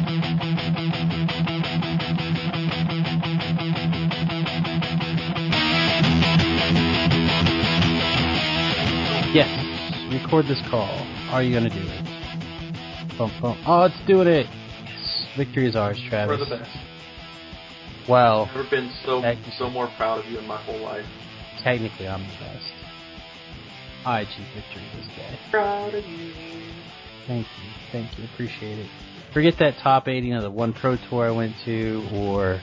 Yes, record this call. Are you going to do it? Bum, bum. Oh, it's doing it. Yes, victory is ours, Travis. We're the best. Well, I've never been so more proud of you in my whole life. Technically, I'm the best. I achieved victory this day. Proud of you. Thank you, appreciate it. Forget that top 80 of the one pro tour I went to, or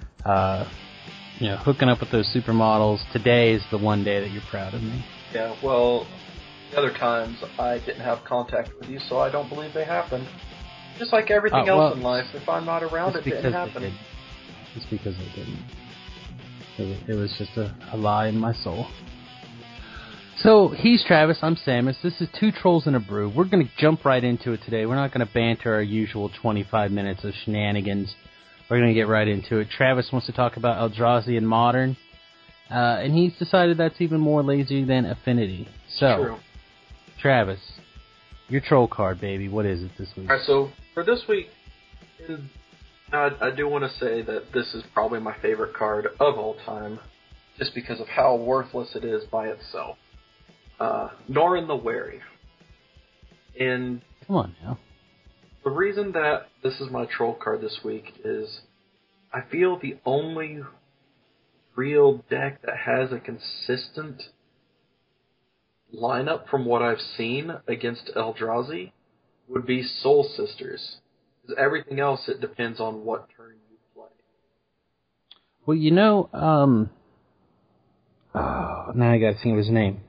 hooking up with those supermodels. Today is the one day that you're proud of me. Yeah, well, the other times I didn't have contact with you, so I don't believe they happened. Just like everything else in life, if I'm not around, it didn't happen. It's because they didn't. It was just a lie in my soul. So, he's Travis, I'm Samus. This is Two Trolls and a Brew. We're going to jump right into it today. We're not going to banter our usual 25 minutes of shenanigans. We're going to get right into it. Travis wants to talk about Eldrazi and Modern, and he's decided that's even more lazy than Affinity. So, True. Travis, your troll card, baby. What is it this week? Alright, so for this week, I do want to say that this is probably my favorite card of all time, just because of how worthless it is by itself. Norin the Wary. And come on now. The reason that this is my troll card this week is I feel the only real deck that has a consistent lineup from what I've seen against Eldrazi would be Soul Sisters. Because everything else, it depends on what turn you play. Well, now I gotta think of his name.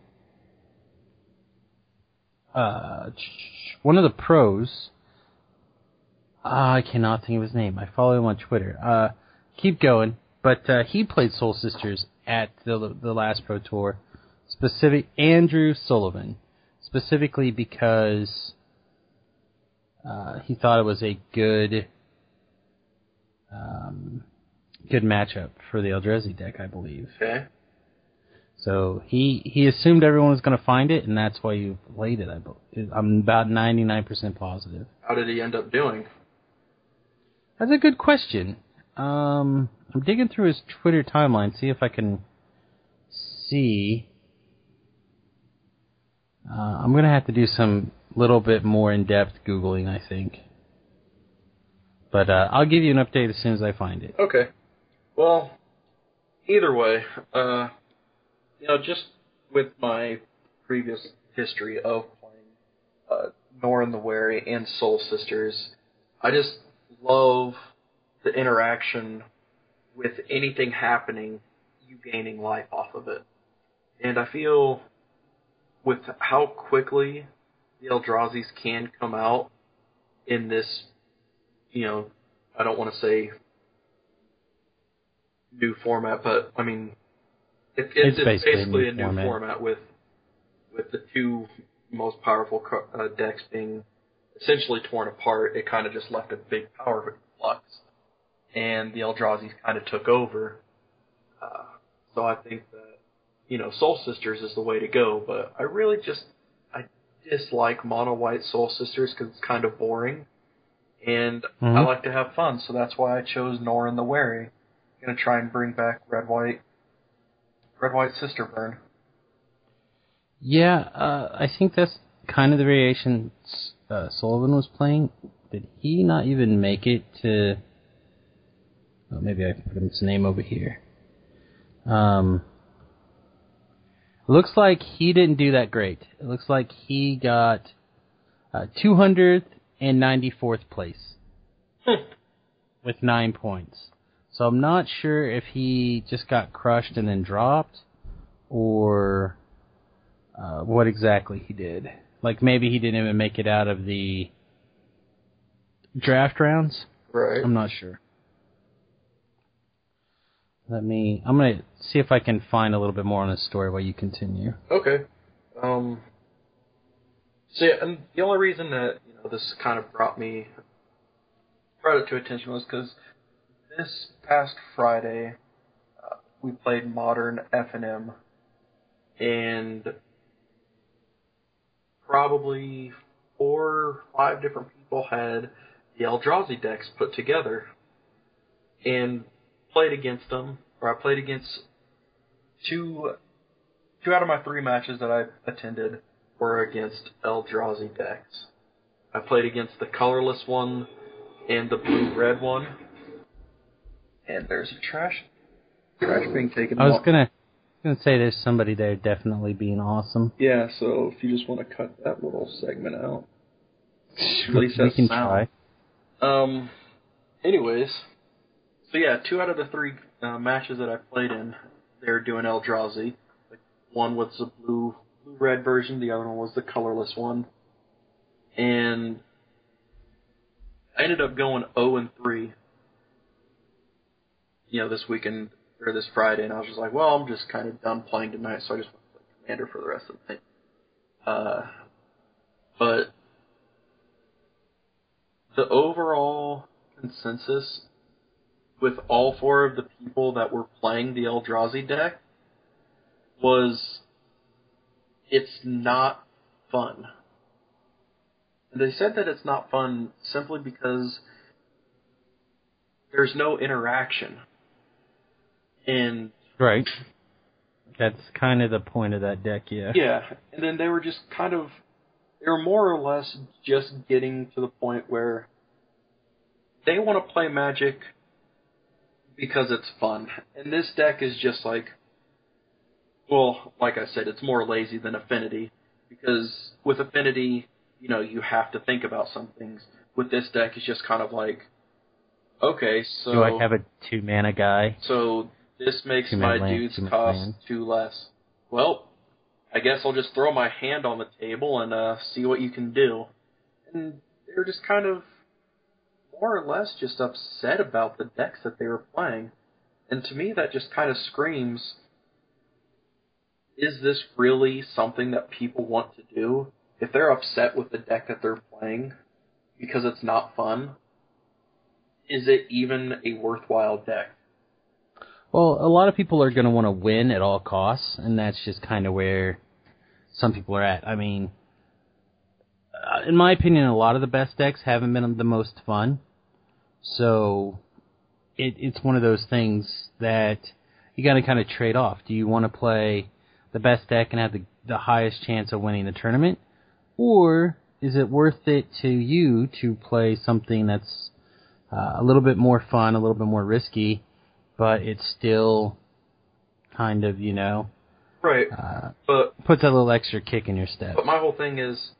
One of the pros, I cannot think of his name. I follow him on Twitter. Keep going. But he played Soul Sisters at the last Pro Tour. Andrew Sullivan. Specifically because he thought it was a good matchup for the Eldrazi deck, I believe. Okay. So he assumed everyone was going to find it, and that's why you played it. I'm about 99% positive. How did he end up doing? That's a good question. I'm digging through his Twitter timeline, see if I can see. I'm going to have to do some little bit more in-depth Googling, I think. But I'll give you an update as soon as I find it. Okay. Well, either way, just with my previous history of playing Norin the Wary and Soul Sisters, I just love the interaction with anything happening, you gaining life off of it. And I feel with how quickly the Eldrazi's can come out in this, I don't want to say new format, but I mean, it's basically a new format with the two most powerful decks being essentially torn apart. It kind of just left a big power flux, and the Eldrazi kind of took over. So I think that Soul Sisters is the way to go, but I dislike mono white Soul Sisters because it's kind of boring, and I like to have fun, so that's why I chose Norin the Wary. I'm gonna try and bring back red white Sister Burn. Yeah, I think that's kind of the variation Sullivan was playing. Did he not even make it to... Oh, maybe I can put his name over here. Looks like he didn't do that great. It looks like he got 294th place with 9 points. So I'm not sure if he just got crushed and then dropped, or what exactly he did. Like maybe he didn't even make it out of the draft rounds. Right. I'm not sure. I'm going to see if I can find a little bit more on this story while you continue. Okay. So yeah, and the only reason that this kind of brought it to attention was because this past Friday we played Modern F&M, and probably 4 or 5 different people had the Eldrazi decks put together and played against them. Or I played against two out of my 3 matches that I attended were against Eldrazi decks. I played against the colorless one and the blue-red one. And there's a trash being taken. I was gonna say there's somebody there definitely being awesome. Yeah, so if you just want to cut that little segment out. At least we can sound. try. Anyways, so yeah, 2 out of the 3 matches that I played in, they're doing Eldrazi. Like, one was the blue-red version, the other one was the colorless one. And I ended up going 0-3, this weekend, or this Friday, and I was just like, well, I'm just kind of done playing tonight, so I just want to play Commander for the rest of the night. But the overall consensus with all 4 of the people that were playing the Eldrazi deck was it's not fun. And they said that it's not fun simply because there's no interaction. And right. That's kind of the point of that deck, yeah. Yeah, and then they were just they were more or less just getting to the point where they want to play Magic because it's fun. And this deck is just like I said, it's more lazy than Affinity. Because with Affinity, you have to think about some things. With this deck, it's just kind of like, okay, so... Do I have a 2-mana guy? So this makes my dudes cost 2 less. Well, I guess I'll just throw my hand on the table and see what you can do. And they're just kind of more or less just upset about the decks that they were playing. And to me, that just kind of screams, is this really something that people want to do? If they're upset with the deck that they're playing because it's not fun, is it even a worthwhile deck? Well, a lot of people are going to want to win at all costs, and that's just kind of where some people are at. I mean, in my opinion, a lot of the best decks haven't been the most fun. So it's one of those things that you got to kind of trade off. Do you want to play the best deck and have the highest chance of winning the tournament? Or is it worth it to you to play something that's a little bit more fun, a little bit more risky, but it's still kind of, right, but puts a little extra kick in your step. But my whole thing is,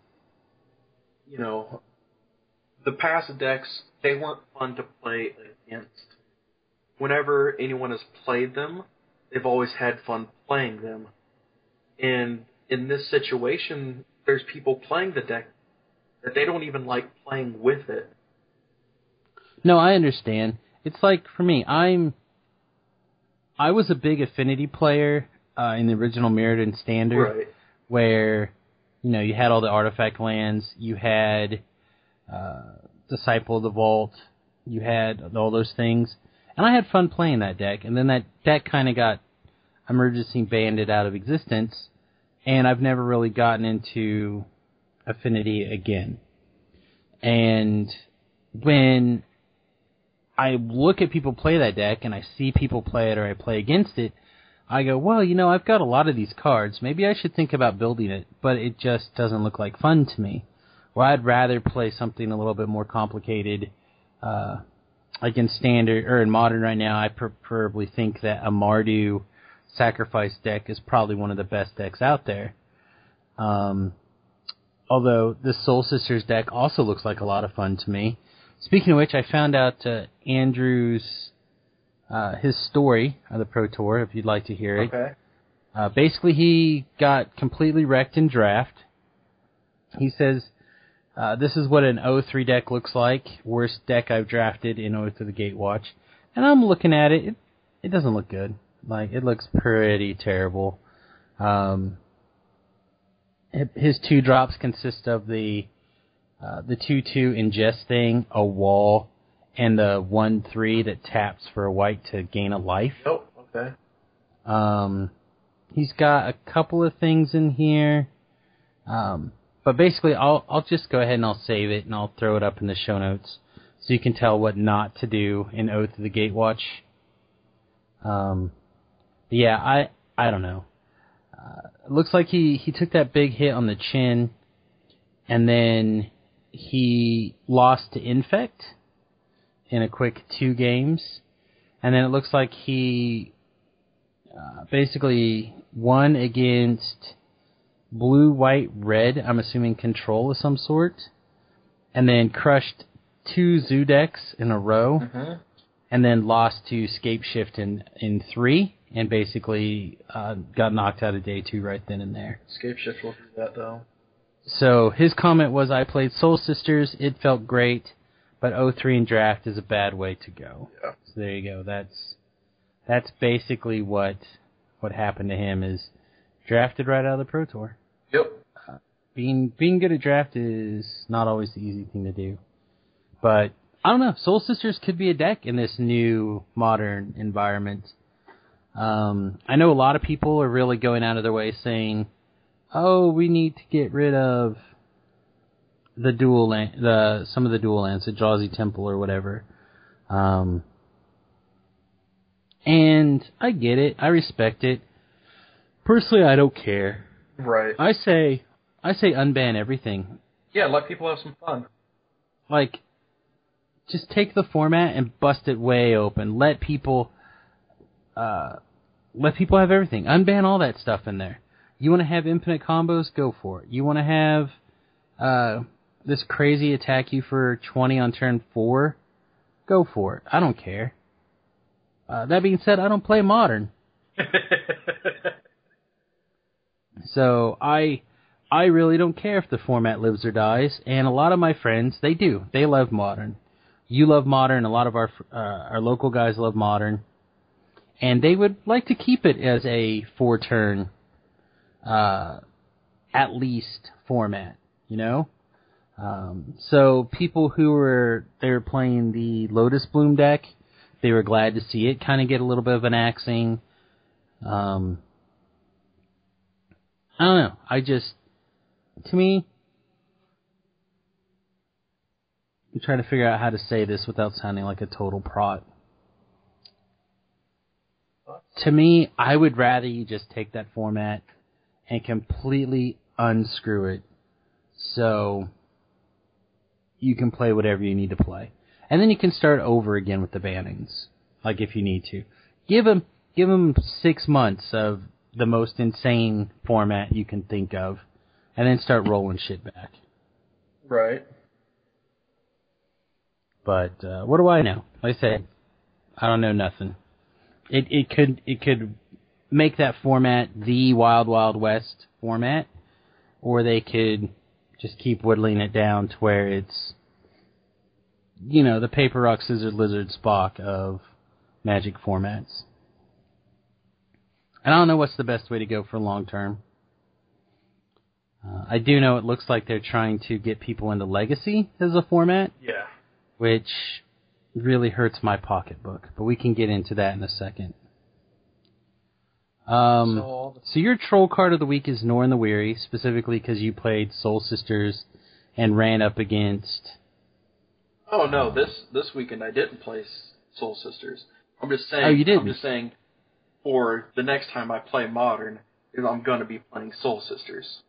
the past decks, they weren't fun to play against. Whenever anyone has played them, they've always had fun playing them. And in this situation, there's people playing the deck that they don't even like playing with it. No, I understand. It's like, for me, I was a big Affinity player in the original Mirrodin Standard, right, where, you had all the artifact lands, you had Disciple of the Vault, you had all those things, and I had fun playing that deck, and then that deck kind of got emergency banded out of existence, and I've never really gotten into Affinity again. And when I look at people play that deck, and I see people play it or I play against it, I go, well, I've got a lot of these cards. Maybe I should think about building it, but it just doesn't look like fun to me. Or I'd rather play something a little bit more complicated. Like in Standard, or in Modern right now, I preferably think that a Mardu Sacrifice deck is probably one of the best decks out there. Although the Soul Sisters deck also looks like a lot of fun to me. Speaking of which, I found out Andrew's his story of the Pro Tour, if you'd like to hear it. Okay. Basically, he got completely wrecked in draft. He says, this is what an 0-3 deck looks like. Worst deck I've drafted in Oath of the Gatewatch. And I'm looking at it. It doesn't look good. Like, it looks pretty terrible. His 2 drops consist of the 2/2 ingest thing, a wall, and the 1/3 that taps for a white to gain a life. Oh, okay. He's got a couple of things in here. But basically, I'll just go ahead and I'll save it and I'll throw it up in the show notes. so you can tell what not to do in Oath of the Gatewatch. Yeah, I don't know. It looks like he took that big hit on the chin, and then he lost to Infect in a quick 2 games, and then it looks like he basically won against blue, white, red, I'm assuming control of some sort, and then crushed 2 zoo decks in a row, and then lost to Scapeshift in 3, and basically got knocked out of day 2 right then and there. Scapeshift will do that, though. So his comment was, I played Soul Sisters, it felt great, but 0-3 in draft is a bad way to go. Yeah. So there you go. That's basically what happened to him, is drafted right out of the Pro Tour. Yep. Being good at draft is not always the easy thing to do. But, I don't know, Soul Sisters could be a deck in this new modern environment. I know a lot of people are really going out of their way saying, oh, we need to get rid of the some of the dual lands, the Jawsy Temple or whatever. And I get it. I respect it. Personally, I don't care. Right. I say unban everything. Yeah, let people have some fun. Like, just take the format and bust it way open. Let people have everything. Unban all that stuff in there. You want to have infinite combos? Go for it. You want to have this crazy attack you for 20 on turn 4? Go for it. I don't care. That being said, I don't play Modern. So I really don't care if the format lives or dies, and a lot of my friends, they do. They love Modern. You love Modern, a lot of our local guys love Modern, and they would like to keep it as a 4-turn, at least, format, you know? So people who were playing the Lotus Bloom deck, they were glad to see it kind of get a little bit of an axing. I don't know. To me, I'm trying to figure out how to say this without sounding like a total prot. To me, I would rather you just take that format and completely unscrew it so you can play whatever you need to play. And then you can start over again with the bannings, like if you need to. Give them 6 months of the most insane format you can think of, and then start rolling shit back. Right. But what do I know? Like I said, I don't know nothing. It could make that format the Wild Wild West format, or they could just keep whittling it down to where it's, you know, the paper, rock, scissors, lizard, Spock of Magic formats. And I don't know what's the best way to go for long term. I do know it looks like they're trying to get people into Legacy as a format. Yeah. Which really hurts my pocketbook. But we can get into that in a second. So your troll card of the week is Norn the Weary, specifically because you played Soul Sisters and ran up against... Oh, no, this weekend I didn't play Soul Sisters. I'm just saying... Oh, you didn't? I'm just saying, for the next time I play Modern, I'm going to be playing Soul Sisters.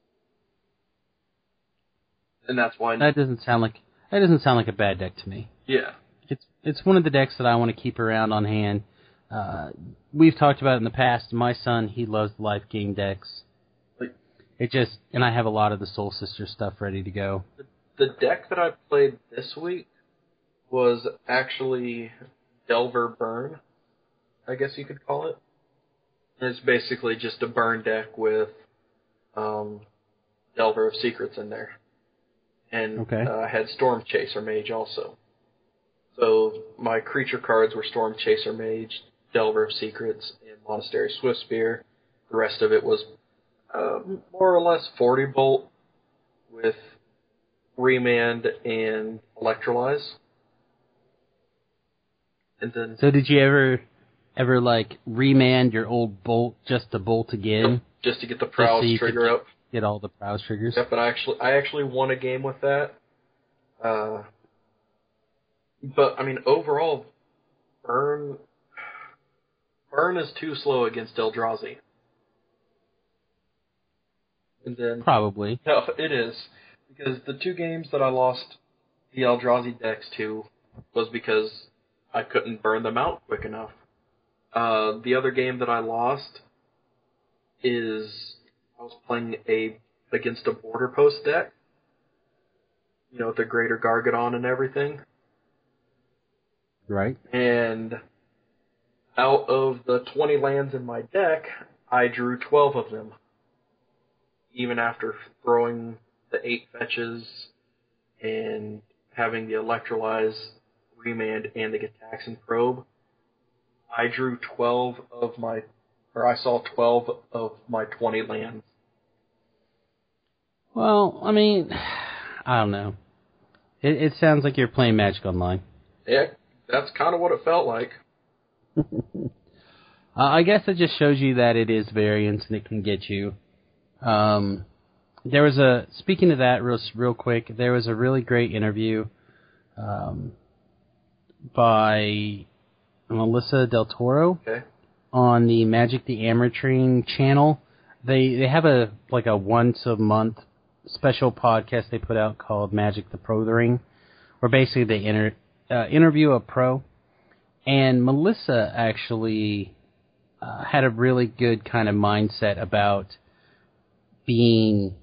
And that's why... That doesn't sound like a bad deck to me. Yeah. It's one of the decks that I want to keep around on hand. We've talked about it in the past. My son, he loves the life game decks. And I have a lot of the Soul Sister stuff ready to go. The deck that I played this week was actually Delver Burn, I guess you could call it. And it's basically just a burn deck with Delver of Secrets in there. And I had Storm Chaser Mage also. So my creature cards were Storm Chaser Mage, Delver of Secrets, and Monastery Swiftspear. The rest of it was more or less 40 Bolt with Remand and Electrolyze. And then, so did you ever like remand your old Bolt just to bolt again? Just to get the Prowess trigger up. Get all the Prowess triggers? Yep, but I actually won a game with that. But, I mean, overall, Burn is too slow against Eldrazi. And then... Probably. No, it is. Because the 2 games that I lost the Eldrazi decks to was because I couldn't burn them out quick enough. The other game that I lost is I was playing against a Border Post deck. You know, with the Greater Gargadon and everything. Right. And out of the 20 lands in my deck, I drew 12 of them. Even after throwing the 8 fetches and having the Electrolyze, Remand, and the Gitaxian Probe, I drew 12 of my... Or I saw 12 of my 20 lands. Well, I mean, I don't know. It sounds like you're playing Magic Online. Yeah, that's kind of what it felt like. I guess it just shows you that it is variance and it can get you. There was speaking of that real quick, there was a really great interview by Melissa Del Toro on the Magic the Ametrine channel. They have a once a month special podcast they put out called Magic the Pro the Ring, where basically they interview a pro. And Melissa actually had a really good kind of mindset about being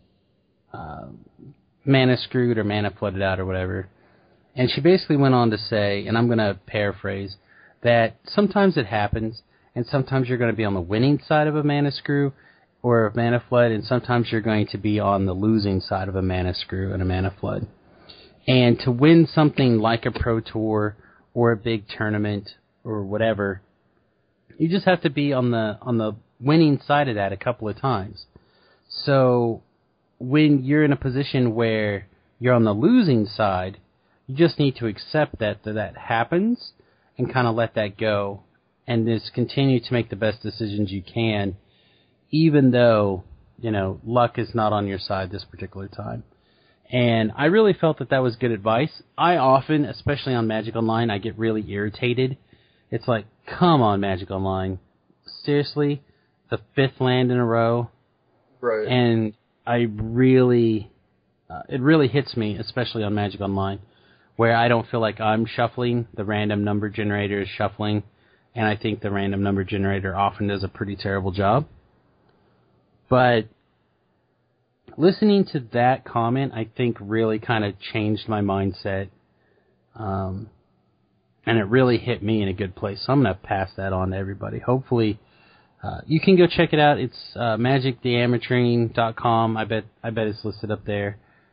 mana screwed or mana flooded out or whatever. And she basically went on to say, and I'm going to paraphrase, that sometimes it happens, and sometimes you're going to be on the winning side of a mana screw or a mana flood, and sometimes you're going to be on the losing side of a mana screw and a mana flood. And to win something like a Pro Tour or a big tournament or whatever, you just have to be on the winning side of that a couple of times. So when you're in a position where you're on the losing side, you just need to accept that happens and kind of let that go and just continue to make the best decisions you can, even though, you know, luck is not on your side this particular time. And I really felt that was good advice. I often, especially on Magic Online, I get really irritated. It's like, come on, Magic Online. Seriously? The 5th land in a row? Right. And I really, it really hits me, especially on Magic Online, where I don't feel like I'm shuffling. The random number generator is shuffling. And I think the random number generator often does a pretty terrible job. But listening to that comment, I think really kind of changed my mindset. And it really hit me in a good place. So I'm going to pass that on to everybody. Hopefully, you can go check it out. It's magictheametrine.com. I bet it's listed up there.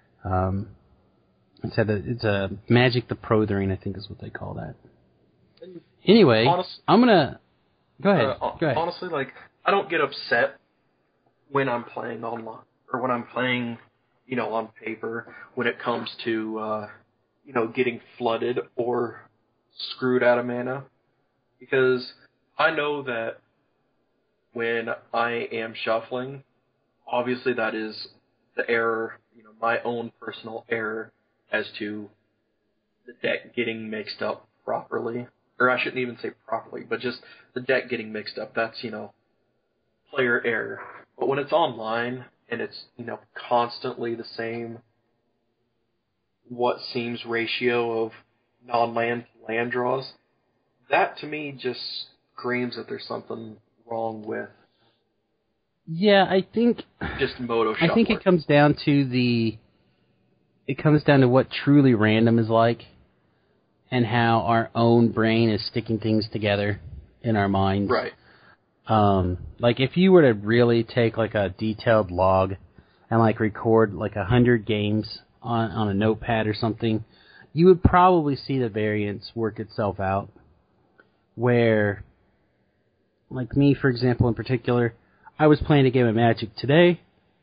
It's a Magic the Pro the Ring, I think is what they call that. Anyway, I'm going to... Go ahead. Honestly, like, I don't get upset when I'm playing online, or when I'm playing, you know, on paper, when it comes to, you know, getting flooded or screwed out of mana, because I know that when I am shuffling, obviously that is the error, you know, my own personal error as to the deck getting mixed up properly, or I shouldn't even say properly, but just the deck getting mixed up. That's, you know, player error. But when it's online and it's, you know, constantly the same what seems ratio of non-land to land draws, that to me just screams that there's something wrong with. Yeah, I think just Moto shuffling. I think it comes down to what truly random is like, and how our own brain is sticking things together in our minds. Right. Like if you were to really take like a detailed log and like record like 100 games on a notepad or something, you would probably see the variance work itself out. Where, like me, for example, in particular, I was playing a game of Magic today,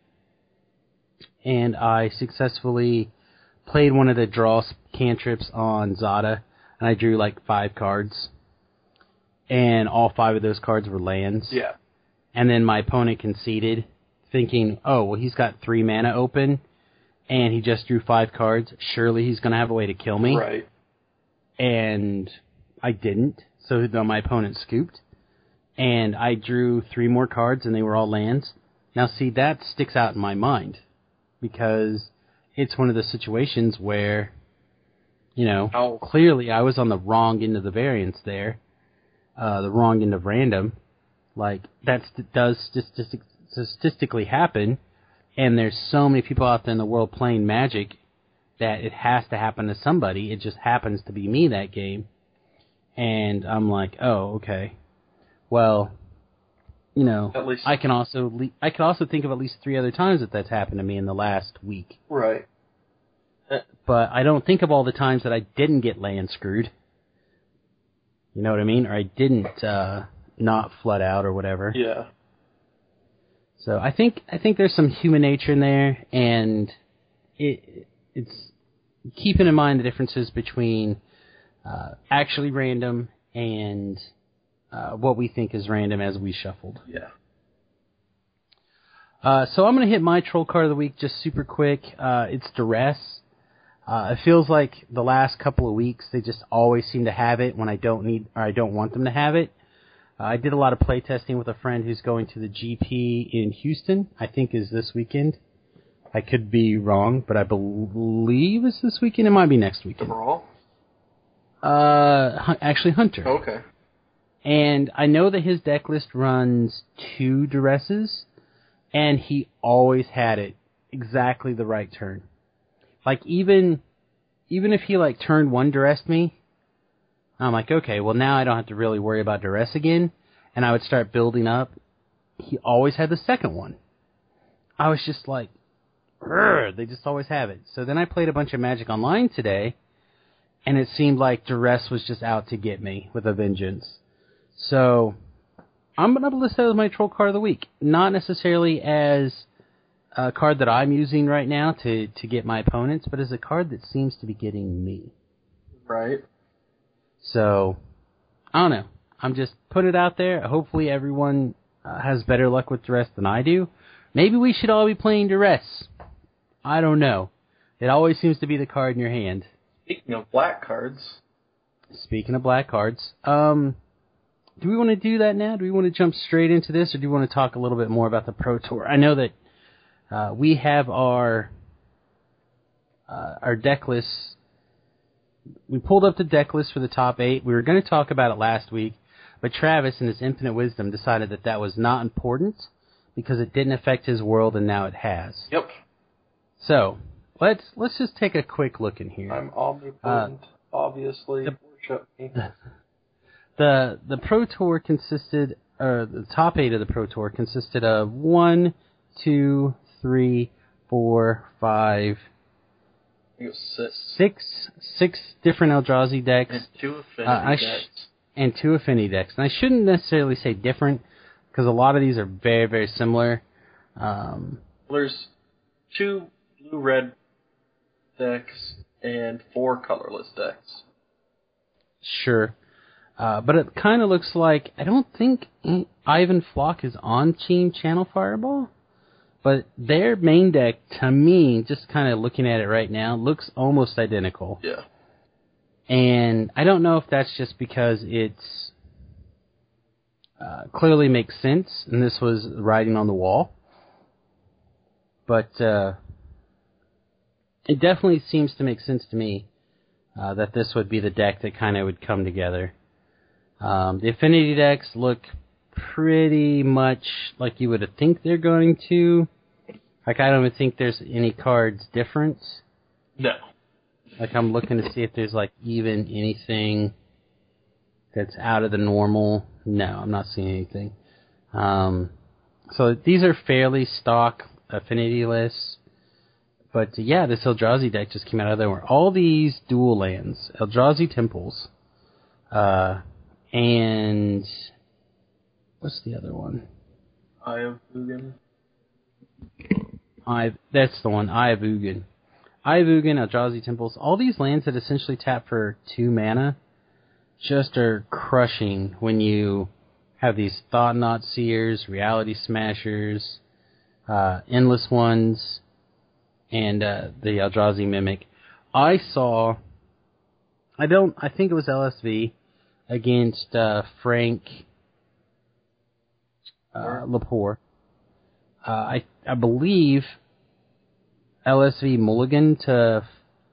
and I successfully played one of the draw cantrips on Zada, and I drew like 5 cards. And all 5 of those cards were lands. Yeah. And then my opponent conceded, thinking, oh, well, he's got 3 mana open, and he just drew 5 cards. Surely he's going to have a way to kill me. Right. and I didn't, so my opponent scooped, and I drew 3 more cards, and they were all lands. Now, see, that sticks out in my mind, because it's one of the situations where, clearly I was on the wrong end of the variance there, the wrong end of random. Like, that does statistically happen, and there's so many people out there in the world playing Magic that it has to happen to somebody. It just happens to be me that game. And I'm like, oh, okay. Well, at least I can also think of at least 3 other times that's happened to me in the last week. Right. But I don't think of all the times that I didn't get land screwed. You know what I mean? Or I didn't not flood out or whatever. Yeah. So I think there's some human nature in there, and it's keeping in mind the differences between actually random and what we think is random as we shuffled. Yeah. So I'm going to hit my troll card of the week just super quick. It's Duress. It feels like the last couple of weeks they just always seem to have it when I don't need or I don't want them to have it. I did a lot of playtesting with a friend who's going to the GP in Houston, I think is this weekend. I could be wrong, but I believe it's this weekend. It might be next weekend. The Brawl? Actually, Hunter. Okay. And I know that his deck list runs 2 Duresses, and he always had it exactly the right turn. Like, even if he, turned 1 Duress me, I'm like, okay, well, now I don't have to really worry about Duress again, and I would start building up. He always had the second one. I was just like, they just always have it. So then I played a bunch of Magic Online today, and it seemed like Duress was just out to get me with a vengeance. So I'm going to list that as my troll card of the week. Not necessarily as a card that I'm using right now to get my opponents, but as a card that seems to be getting me. Right. So, I don't know. I'm just putting it out there. Hopefully everyone has better luck with Duress than I do. Maybe we should all be playing Duress. I don't know. It always seems to be the card in your hand. Speaking of black cards. Do we want to do that now? Do we want to jump straight into this, or do you want to talk a little bit more about the Pro Tour? I know that we have our deck lists. We pulled up the deck list for the top 8. We were going to talk about it last week, but Travis, in his infinite wisdom, decided that was not important because it didn't affect his world, and now it has. Yep. So let's just take a quick look in here. I'm omnipotent, obviously. Worship me. The Pro Tour consisted, or the top 8 of the Pro Tour consisted of 1, 2, 3, 4, 5, 6 different Eldrazi decks. And 2 affinity decks. And 2 affinity decks. And I shouldn't necessarily say different, because a lot of these are very, very similar. There's 2 blue-red decks and 4 colorless decks. Sure. But it kind of looks like, I don't think Ivan Flock is on Team Channel Fireball, but their main deck, to me, just kind of looking at it right now, looks almost identical. Yeah. And I don't know if that's just because it's clearly makes sense, and this was writing on the wall, but it definitely seems to make sense to me that this would be the deck that kind of would come together. The affinity decks look pretty much like you would think they're going to. Like, I don't even think there's any cards different. No. Like, I'm looking to see if there's, even anything that's out of the normal. No, I'm not seeing anything. So these are fairly stock affinity lists. But, yeah, this Eldrazi deck just came out of nowhere. All these dual lands, Eldrazi Temples, and what's the other one? Eye of Ugin. That's the one, Eye of Ugin. Eye of Ugin, Eldrazi Temples, all these lands that essentially tap for 2 mana just are crushing when you have these Thought-Knot Seers, Reality Smashers, Endless Ones, and the Eldrazi Mimic. I saw I think it was LSV against Frank Lepore. I believe LSV mulligan to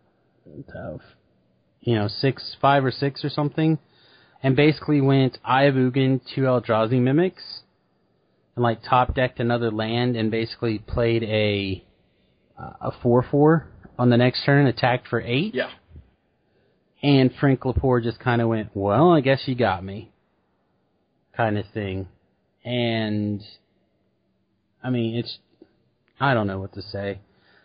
5 or 6 or something, and basically went Eye of Ugin, 2 Eldrazi Mimics, and like top decked another land, and basically played a 4/4 on the next turn, attacked for 8. Yeah. And Frank Lepore just kind of went, well, I guess you got me, kind of thing. And I mean, I don't know what to say.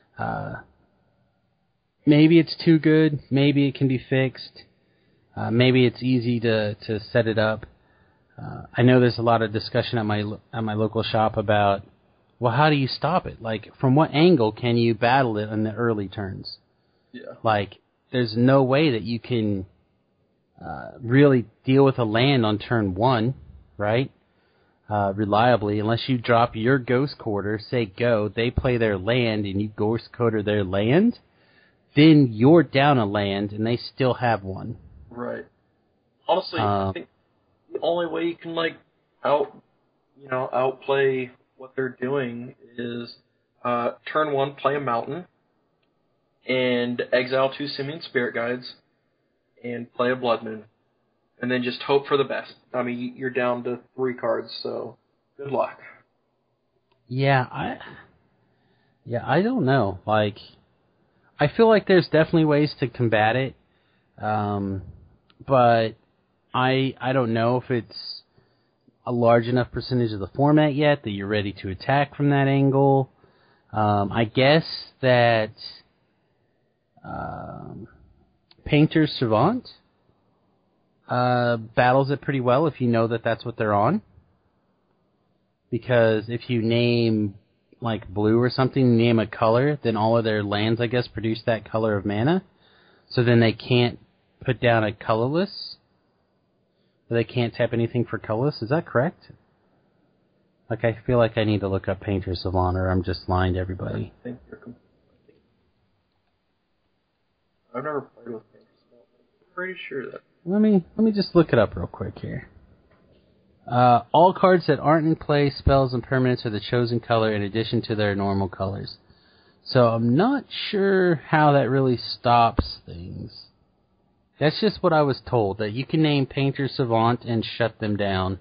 Maybe it's too good. Maybe it can be fixed. Maybe it's easy to set it up. I know there's a lot of discussion at my local shop about, well, how do you stop it? Like, from what angle can you battle it in the early turns? Yeah. Like, there's no way that you can really deal with a land on turn 1, right? Reliably, unless you drop your Ghost Quarter, say go, they play their land, and you Ghost Quarter their land, then you're down a land, and they still have one. Right. Honestly, I think the only way you can outplay what they're doing is turn 1, play a mountain, and exile 2 Simian Spirit Guides, and play a Blood Moon. And then just hope for the best. I mean, you're down to 3 cards, so good luck. Yeah, I don't know. Like, I feel like there's definitely ways to combat it, but I don't know if it's a large enough percentage of the format yet that you're ready to attack from that angle. I guess that Painter Savant battles it pretty well if you know that that's what they're on. Because if you name, like, blue or something, name a color, then all of their lands, I guess, produce that color of mana. So then they can't put down a colorless. They can't tap anything for colorless. Is that correct? Like, I feel like I need to look up Painter Savant, or I'm just lying to everybody. I think you're I've never played with Painter Savant. I'm pretty sure that. Let me just look it up real quick here. All cards that aren't in play, spells, and permanents are the chosen color in addition to their normal colors. So I'm not sure how that really stops things. That's just what I was told, that you can name Painter Savant and shut them down.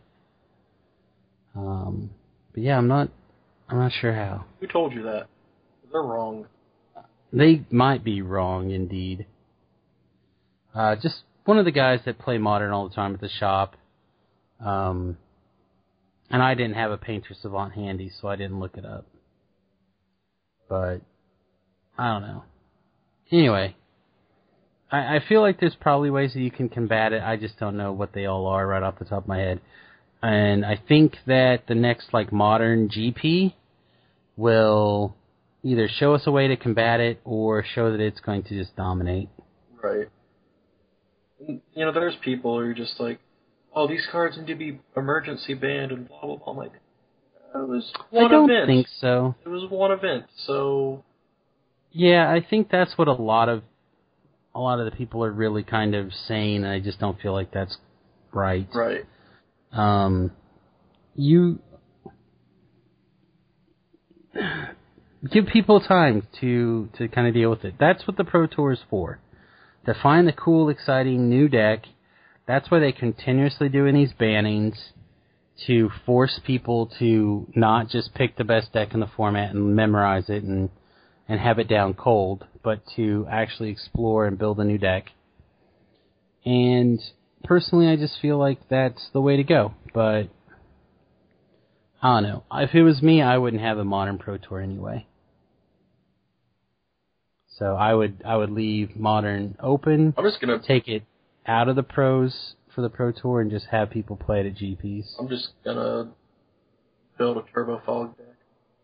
But yeah, I'm not sure how. Who told you that? They're wrong. They might be wrong, indeed. Just one of the guys that play Modern all the time at the shop. And I didn't have a Painter Savant handy, so I didn't look it up. But I don't know. Anyway, I feel like there's probably ways that you can combat it. I just don't know what they all are right off the top of my head. And I think that the next, like, Modern GP will either show us a way to combat it or show that it's going to just dominate. Right. There's people who are just like, oh, these cards need to be emergency banned and blah, blah, blah. I'm like, it was one event. I don't think so. It was one event, so... Yeah, I think that's what a lot of the people are really kind of saying, and I just don't feel like that's right. Right. You give people time to kind of deal with it. That's what the Pro Tour is for. To find the cool, exciting new deck. That's why they continuously doing these bannings, to force people to not just pick the best deck in the format and memorize it and have it down cold, but to actually explore and build a new deck. And personally, I just feel like that's the way to go. But I don't know. If it was me, I wouldn't have a Modern Pro Tour anyway. So I would leave Modern open. I'm just gonna take it out of the pros for the Pro Tour and just have people play it at GPs. I'm just gonna build a Turbo Fog deck.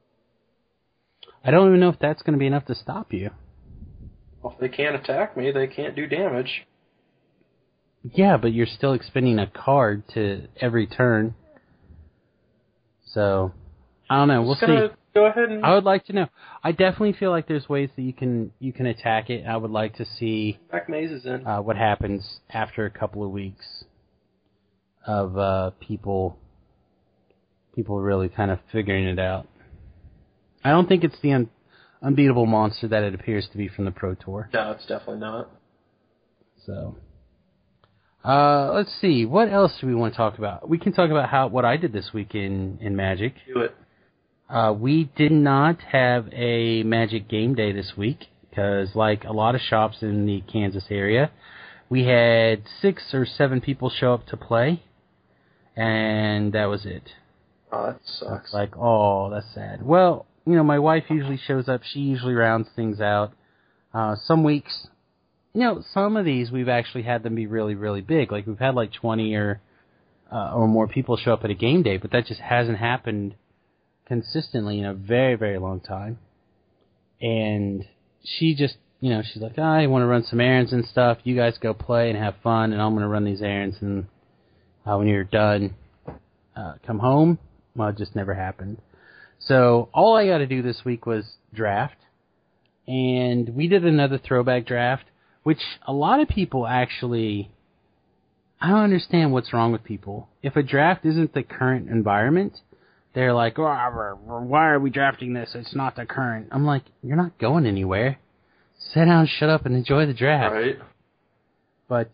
I don't even know if that's going to be enough to stop you. Well, if they can't attack me, they can't do damage. Yeah, but you're still expending a card to every turn. So, I don't know. We'll see. Go ahead and... I would like to know. I definitely feel like there's ways that you can attack it. I would like to see Back Maze is in. what happens after a couple of weeks of people really kind of figuring it out. I don't think it's the unbeatable monster that it appears to be from the Pro Tour. No, it's definitely not. So, let's see. What else do we want to talk about? We can talk about what I did this week in Magic. Do it. We did not have a Magic game day this week because, like a lot of shops in the Kansas area, we had 6 or 7 people show up to play, and that was it. Oh, that sucks. It's like, oh, that's sad. Well, my wife usually shows up. She usually rounds things out. Some weeks, some of these we've actually had them be really, really big. Like we've had like 20 or more people show up at a game day, but that just hasn't happened consistently in a very, very long time. And she just, she's like, I want to run some errands and stuff. You guys go play and have fun, and I'm going to run these errands. And when you're done, come home. Well, it just never happened. So all I got to do this week was draft. And we did another throwback draft, which a lot of people actually, I don't understand what's wrong with people. If a draft isn't the current environment, they're like, oh, why are we drafting this? It's not the current. I'm like, you're not going anywhere. Sit down, shut up, and enjoy the draft. Right. But,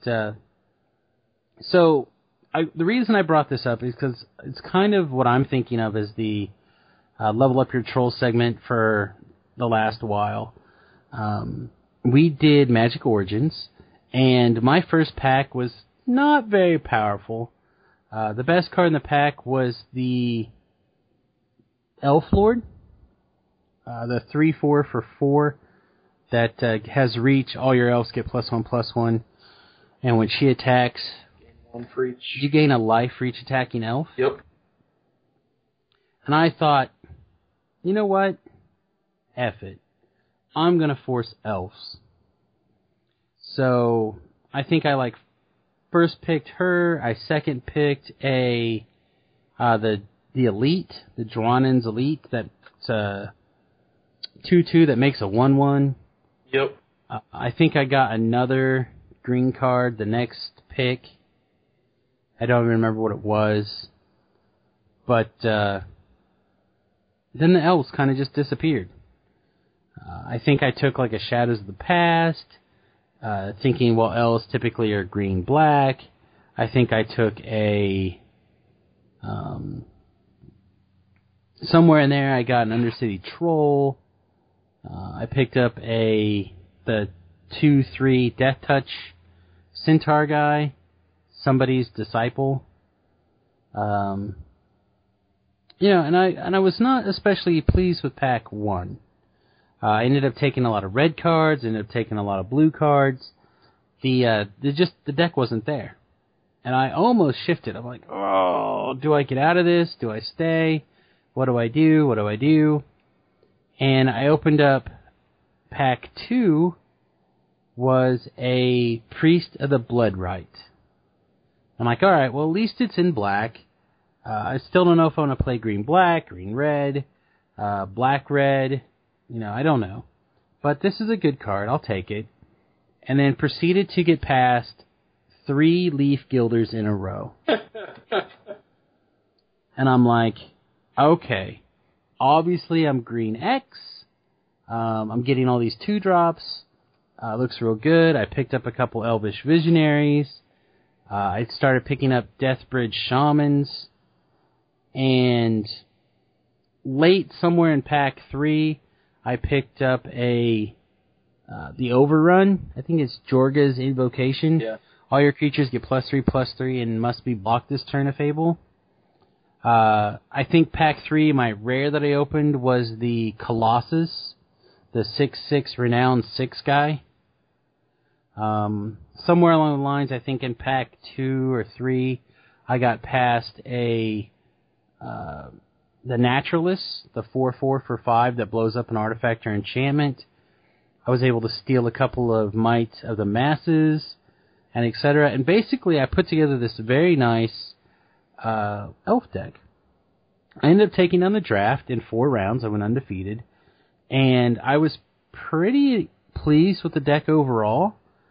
so, the reason I brought this up is because it's kind of what I'm thinking of as the Level Up Your Troll segment for the last while. We did Magic Origins, and my first pack was not very powerful. The best card in the pack was the Elf Lord, the 3/4 for 4 that has reach. All your elves get +1/+1, and when she attacks, one for each. You gain a life for each attacking elf. Yep. And I thought, you know what? F it. I'm gonna force elves. So I think I first picked her. I second picked the Elite, the Dronan's Elite, that's 2/2 that makes a 1/1. Yep. I think I got another green card the next pick. I don't even remember what it was. But then the elves kind of just disappeared. I think I took a Shadows of the Past, thinking, well, elves typically are green-black. I think I took a... somewhere in there I got an Undercity Troll. I picked up the 2/3 Death Touch Centaur guy, somebody's disciple. And I was not especially pleased with pack 1. I ended up taking a lot of red cards, ended up taking a lot of blue cards. The deck wasn't there. And I almost shifted. I'm like, oh, do I get out of this? Do I stay? What do I do? What do I do? And I opened up pack 2 was a Priest of the Bloodright. I'm like, alright, well at least it's in black. I still don't know if I want to play green-black, green-red, black-red. I don't know. But this is a good card. I'll take it. And then proceeded to get past 3 Leaf Gilders in a row. And I'm like, okay. Obviously, I'm green X. I'm getting all these 2-drops. Looks real good. I picked up a couple Elvish Visionaries. I started picking up Deathbridge Shamans. And late, somewhere in pack 3, I picked up the Overrun. I think it's Jorga's Invocation. Yeah. All your creatures get +3/+3 and must be blocked this turn if able. I think pack 3, my rare that I opened was the Colossus, the 6/6 Renowned 6 guy. Somewhere along the lines, I think in pack 2 or 3, I got past the Naturalist, the 4/4 for 5 that blows up an artifact or enchantment. I was able to steal a couple of Might of the Masses, and etc. And basically, I put together this very nice elf deck. I ended up taking down the draft in 4 rounds. I went undefeated. And I was pretty pleased with the deck overall.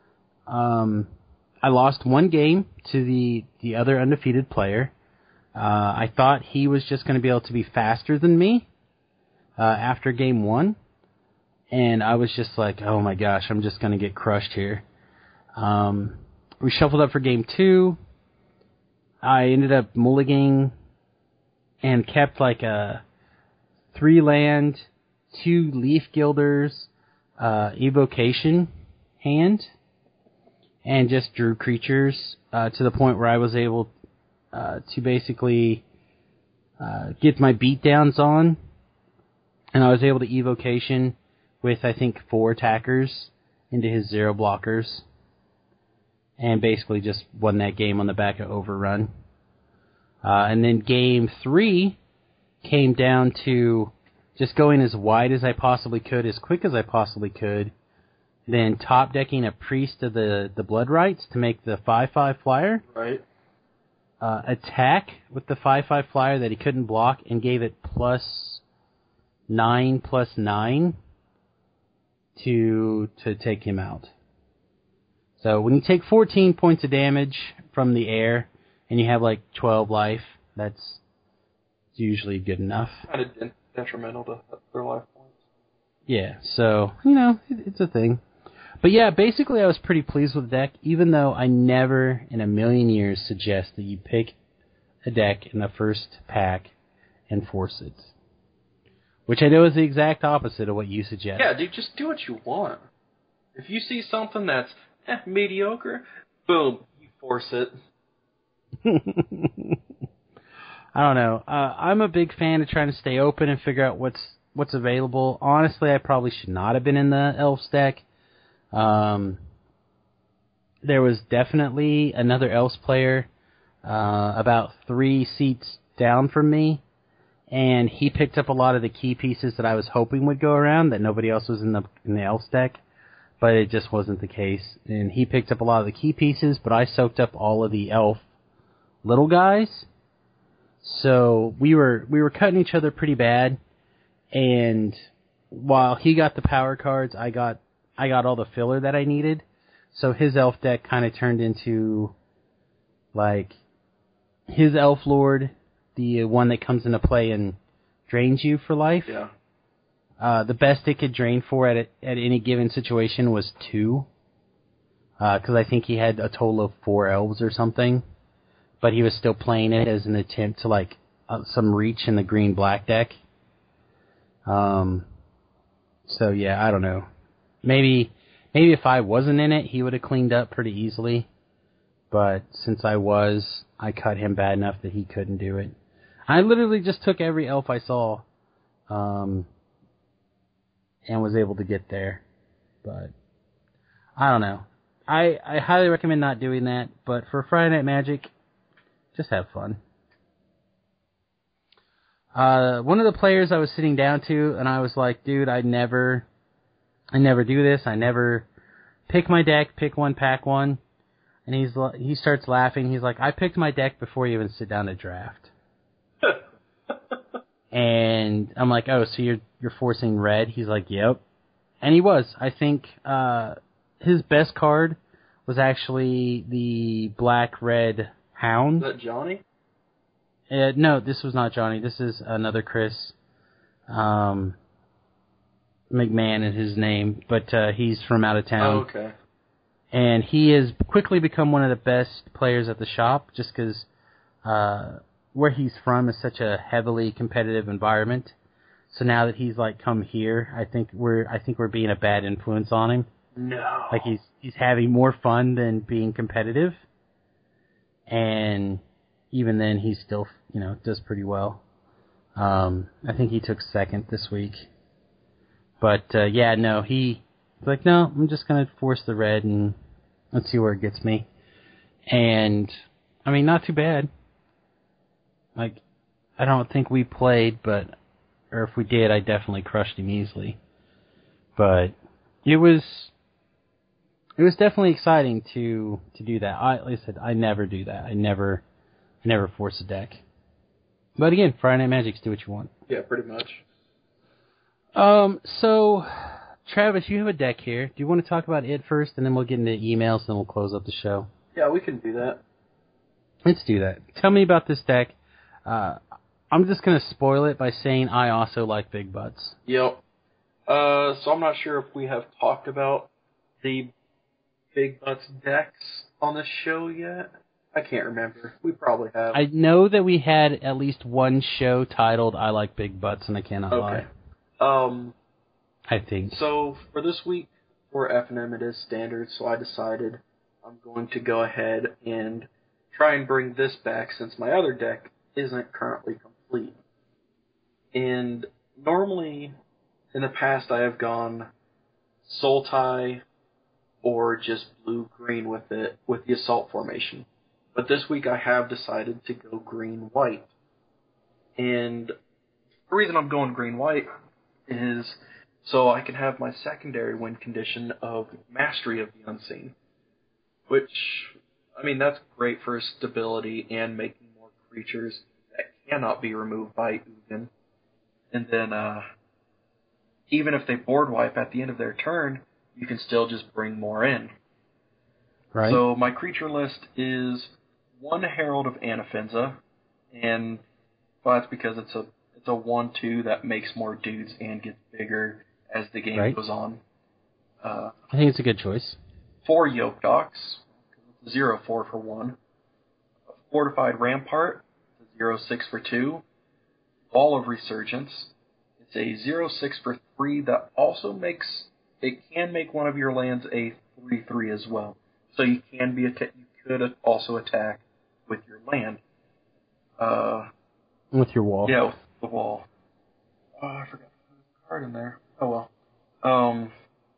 I lost 1 game to the other undefeated player. I thought he was just going to be able to be faster than me after game 1. And I was just like, oh my gosh, I'm just going to get crushed here. We shuffled up for game 2. I ended up mulliganing and kept like a 3 land, 2 Leaf Guilders, Evocation hand, and just drew creatures to the point where I was able to basically get my beatdowns on, and I was able to Evocation with, I think, 4 attackers into his 0 blockers, and basically just won that game on the back of Overrun. And then game 3 came down to just going as wide as I possibly could, as quick as I possibly could, then top decking a Priest of the Blood Rites to make the 5/5 flyer. Right. Attack with the 5/5 flyer that he couldn't block and gave it +9/+9 to take him out. So when you take 14 points of damage from the air and you have like 12 life, that's usually good enough. Kind of detrimental to their life points. Yeah, so, it's a thing. But yeah, basically I was pretty pleased with the deck, even though I never in a million years suggest that you pick a deck in the first pack and force it. Which I know is the exact opposite of what you suggest. Yeah, dude, just do what you want. If you see something that's mediocre, boom, you force it. I don't know. I'm a big fan of trying to stay open and figure out what's available. Honestly, I probably should not have been in the Elves deck. There was definitely another Elves player about 3 seats down from me, and he picked up a lot of the key pieces that I was hoping would go around, that nobody else was in the Elves deck, but it just wasn't the case. And he picked up a lot of the key pieces, but I soaked up all of the Elf little guys. So we were cutting each other pretty bad, and while he got the power cards, I got all the filler that I needed. So his Elf deck kind of turned into like his Elf Lord, the one that comes into play and drains you for life. Yeah. The best it could drain for at any given situation was 2, because I think he had a total of 4 elves or something, but he was still playing it as an attempt to like some reach in the green-black deck. So yeah, I don't know. Maybe if I wasn't in it, he would have cleaned up pretty easily. But since I was, I cut him bad enough that he couldn't do it. I literally just took every elf I saw, and was able to get there. But I don't know. I highly recommend not doing that. But for Friday Night Magic, just have fun. One of the players I was sitting down to, and I was like, dude, I never do this. I never pick my deck, pick one, pack one. And he starts laughing. He's like, I picked my deck before you even sit down to draft. And I'm like, oh, so you're forcing red? He's like, yep. And he was. I think his best card was actually the black-red hound. Is that Johnny? No, this was not Johnny. This is another Chris. McMahon is his name, but he's from out of town. Oh, okay. And he has quickly become one of the best players at the shop, just because where he's from is such a heavily competitive environment. So now that he's like come here, I think we're being a bad influence on him. No. Like he's having more fun than being competitive, and even then he still does pretty well. I think he took second this week. But yeah, no, he's like, no, I'm just gonna force the red and let's see where it gets me. And I mean, not too bad. Like, I don't think we played, or if we did, I definitely crushed him easily. But it was definitely exciting to do that. Like I said, I never do that. I never force a deck. But again, Friday Night Magic's do what you want. Yeah, pretty much. So, Travis, you have a deck here. Do you want to talk about it first, and then we'll get into emails, and then we'll close up the show? Yeah, we can do that. Let's do that. Tell me about this deck. I'm just going to spoil it by saying I also like big butts. Yep. So I'm not sure if we have talked about the Big Butts decks on this show yet. I can't remember. We probably have. I know that we had at least one show titled I Like Big Butts, and I cannot lie. I think. So for this week, for F&M, it is standard, so I decided I'm going to go ahead and try and bring this back since my other deck isn't currently complete. And normally, in the past, I have gone Sultai or just blue-green with it, with the Assault formation. But this week I have decided to go green-white. And the reason I'm going green-white is so I can have my secondary win condition of Mastery of the Unseen. Which, I mean, that's great for stability and making more creatures that cannot be removed by Ugin. And then, even if they board wipe at the end of their turn, you can still just bring more in. Right. So my creature list is 1 Herald of Anafenza, and well, that's because it's a 1/2 that makes more dudes and gets bigger as the game goes on. I think it's a good choice. 4 Yoke Docks, 0/4 for 1. A Fortified Rampart, 0/6 for 2. Ball of Resurgence, it's a 0/6 for 3 that also can make one of your lands a 3/3 as well. So you could also attack with your land. With your wall. Yeah, with the wall. Oh, I forgot to put a card in there. Oh well.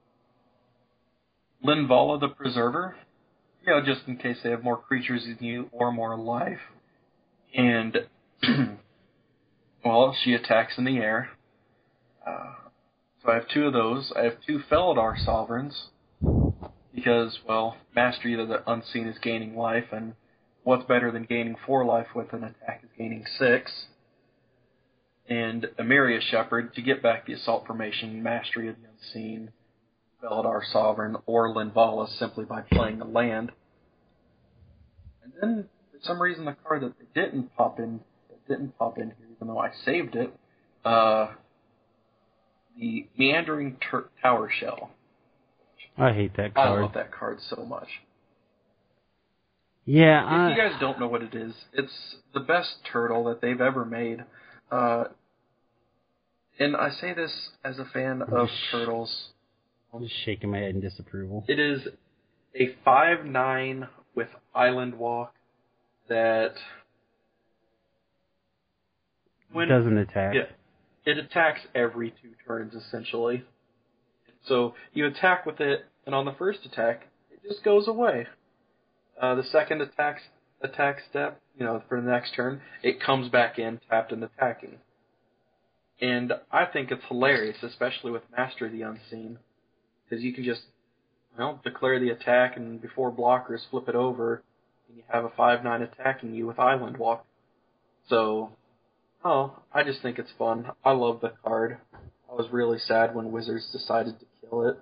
Linvala the Preserver. Just in case they have more creatures than you or more life. And, well, she attacks in the air. So I have 2 of those. I have 2 Felidar Sovereigns. Because, well, Mastery of the Unseen is gaining life, and what's better than gaining 4 life with an attack is gaining 6. And Emeria Shepherd to get back the Assault formation, Mastery of the Unseen, Felidar Sovereign, or Linvala simply by playing a land. And then, for some reason, the card that didn't pop in here, even though I saved it, the Meandering Tower Shell. I hate that card. I love that card so much. Yeah, if you guys don't know what it is, it's the best turtle that they've ever made. And I say this as a fan of turtles. I'm just shaking my head in disapproval. It is a 5/9 with Island Walk that doesn't attack. Yeah, it attacks every 2 turns essentially. So you attack with it, and on the first attack, it just goes away. The second attack step, for the next turn, it comes back in, tapped and attacking. And I think it's hilarious, especially with Master of the Unseen, because you can just, declare the attack, and before blockers flip it over, and you have a 5/9 attacking you with Island Walk. So, I just think it's fun. I love the card. I was really sad when Wizards decided to kill it.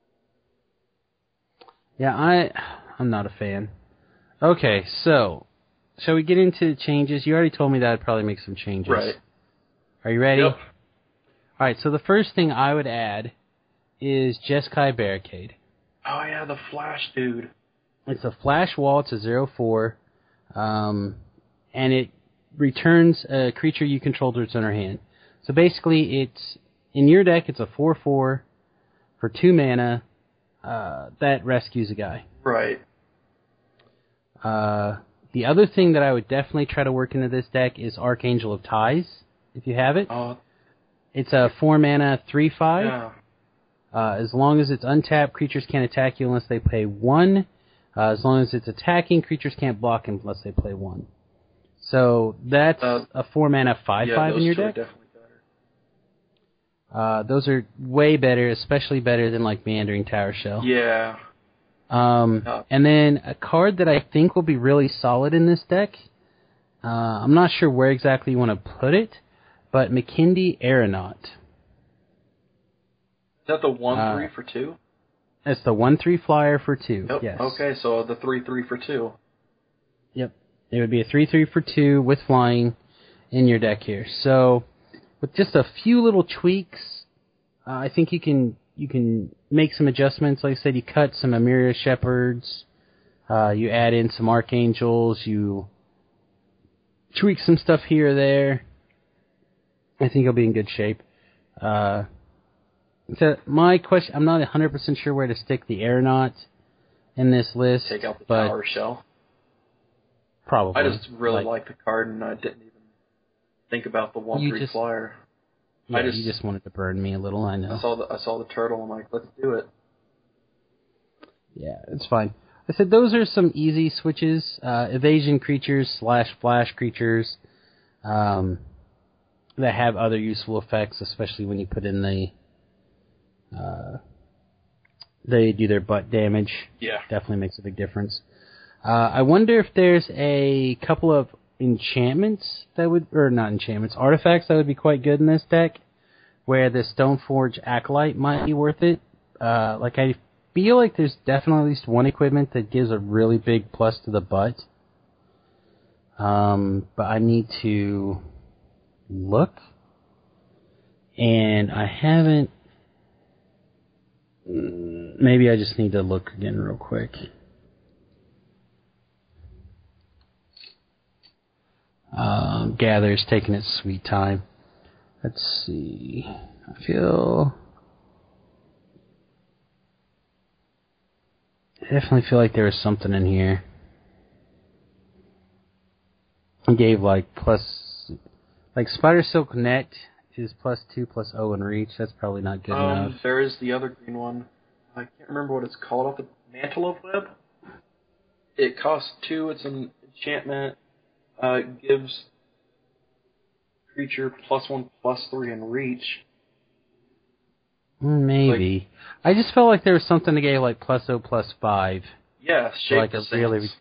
Yeah, I'm not a fan. Okay, so, shall we get into changes? You already told me that I'd probably make some changes. Right. Are you ready? Yep. Alright, so the first thing I would add is Jeskai Barricade. Oh yeah, the Flash dude. It's a flash wall, it's a 0/4, and it returns a creature you control to its owner hand. So basically, in your deck, it's a 4/4 for 2 mana that rescues a guy. Right. The other thing that I would definitely try to work into this deck is Archangel of Ties, if you have it. It's a 4 mana 3/5. Yeah. As long as it's untapped, creatures can't attack you unless they pay 1. As long as it's attacking, creatures can't block unless they play 1. So that's a 4 mana 5/5 in your deck. Those two are definitely better. Those are way better, especially better than like Meandering Tower Shell. Yeah. And then a card that I think will be really solid in this deck I'm not sure where exactly you want to put it, but McKindy Aeronaut. Is that the 1-3 for 2? It's the 1-3 flyer for 2. Yep. Yes. Okay, so the 3-3 for 2. Yep. It would be a 3-3 for 2 with flying in your deck here. So, with just a few little tweaks, I think you can make some adjustments. Like I said, you cut some Amiria Shepherds, you add in some Archangels, you tweak some stuff here or there. I think you'll be in good shape. So my question, I'm not 100% sure where to stick the Aeronaut in this list. Take out the Tower Shell. Probably. I just really like the card, and I didn't even think about the 1-3 flyer. Yeah, you just wanted to burn me a little, I know. I saw the turtle, I'm like, let's do it. Yeah, it's fine. I said those are some easy switches. Evasion creatures / flash creatures that have other useful effects, especially when you put in they do their butt damage. Yeah. Definitely makes a big difference. I wonder if there's a couple of enchantments artifacts that would be quite good in this deck, where the Stoneforge Acolyte might be worth it. I feel like there's definitely at least one equipment that gives a really big plus to the butt. But I need to look, and I haven't. Maybe I just need to look again real quick. Gather's taking its sweet time. Let's see. I definitely feel like there was something in here. He gave Spider Silk Net is +2/+0 in reach. That's probably not good enough. There is the other green one. I can't remember what it's called. The Mantle of Web. It costs 2. It's an enchantment. It gives creature +1/+3 in reach. Maybe. I just felt like there was something that gave +0/+5. Yeah, Shape the Sands.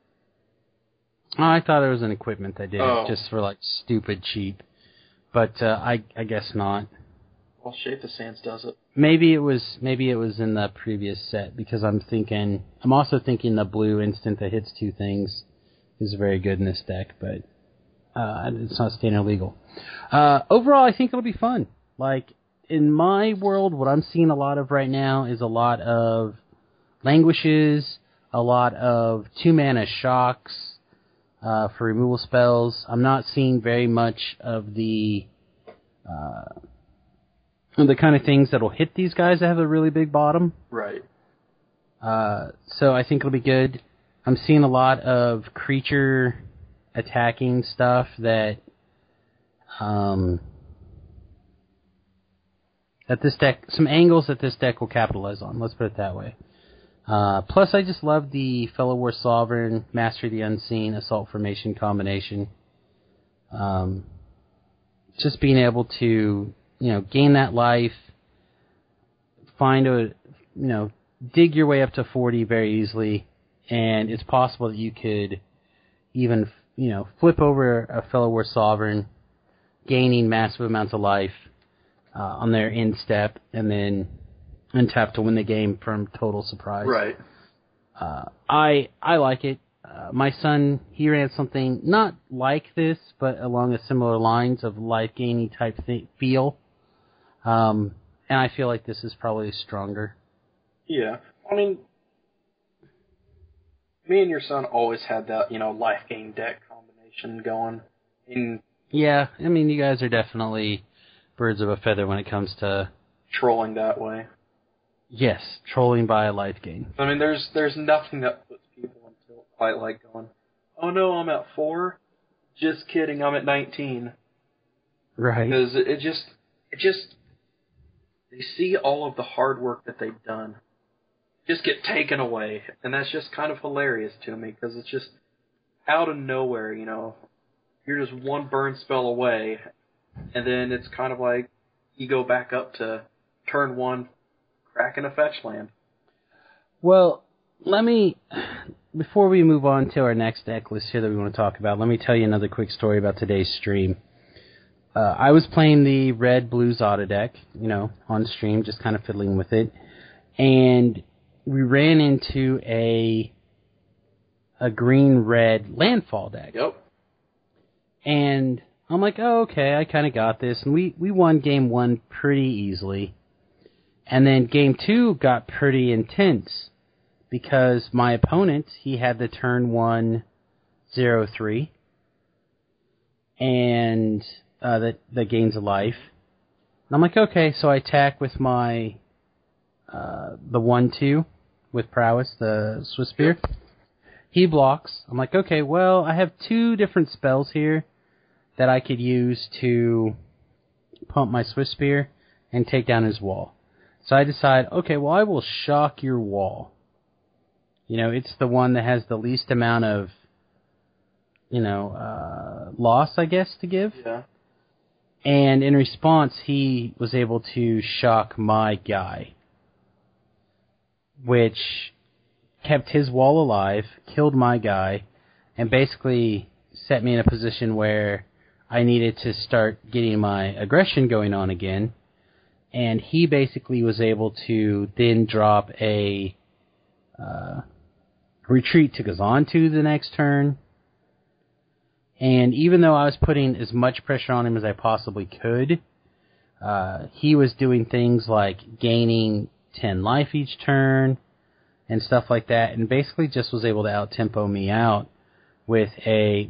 I thought it was an equipment that did it just for stupid cheap, but I guess not. Well, Shape the Sands does it. Maybe it was in the previous set, because I'm also thinking the blue instant that hits 2 things is very good in this deck, but it's not standard legal. Overall, I think it'll be fun. In my world, what I'm seeing a lot of right now is a lot of Languishes, a lot of 2-mana shocks for removal spells. I'm not seeing very much of the kind of things that'll hit these guys that have a really big bottom. Right. So I think it'll be good. I'm seeing a lot of creature attacking stuff that some angles that this deck will capitalize on. Let's put it that way. Plus, I just love the Fellow War Sovereign, Master of the Unseen, Assault Formation combination. Just being able to, gain that life, dig your way up to 40 very easily, and it's possible that you could even, flip over a Fellow War Sovereign, gaining massive amounts of life on their end step, and then untap to win the game from total surprise. Right. I like it. My son, he ran something not like this, but along a similar lines of life-gaining type feel. And I feel like this is probably stronger. Yeah. I mean, me and your son always had that, life-gain deck combination going. Yeah, I mean, you guys are definitely birds of a feather when it comes to trolling that way. Yes, trolling by a life gain. I mean, there's nothing that puts people into quite like going, oh no, I'm at 4? Just kidding, I'm at 19. Right. Because it just, they see all of the hard work that they've done just get taken away. And that's just kind of hilarious to me, because it's just out of nowhere, You're just one burn spell away, and then it's kind of like you go back up to turn 1, cracking a fetch land. Well, let me before we move on to our next deck list here that we want to talk about, let me tell you another quick story about today's stream. I was playing the Red Blues Auto deck, on stream, just kind of fiddling with it, and we ran into a green-red landfall deck. Yep. And I'm like, oh, okay, I kind of got this, and we won game 1 pretty easily. And then game 2 got pretty intense, because my opponent, he had the turn 1 0-3, and that gains a life. And I'm like, okay, so I attack with my the 1-2 with prowess, the Swiss Spear. He blocks. I'm like, okay, well, I have 2 different spells here that I could use to pump my Swiss Spear and take down his wall. So I decide, okay, well, I will shock your wall. It's the one that has the least amount of, loss, I guess, to give. Yeah. And in response, he was able to shock my guy, which kept his wall alive, killed my guy, and basically set me in a position where I needed to start getting my aggression going on again. And he basically was able to then drop a retreat to Gazantu the next turn. And even though I was putting as much pressure on him as I possibly could, he was doing things like gaining 10 life each turn and stuff like that, and basically just was able to out-tempo me out with the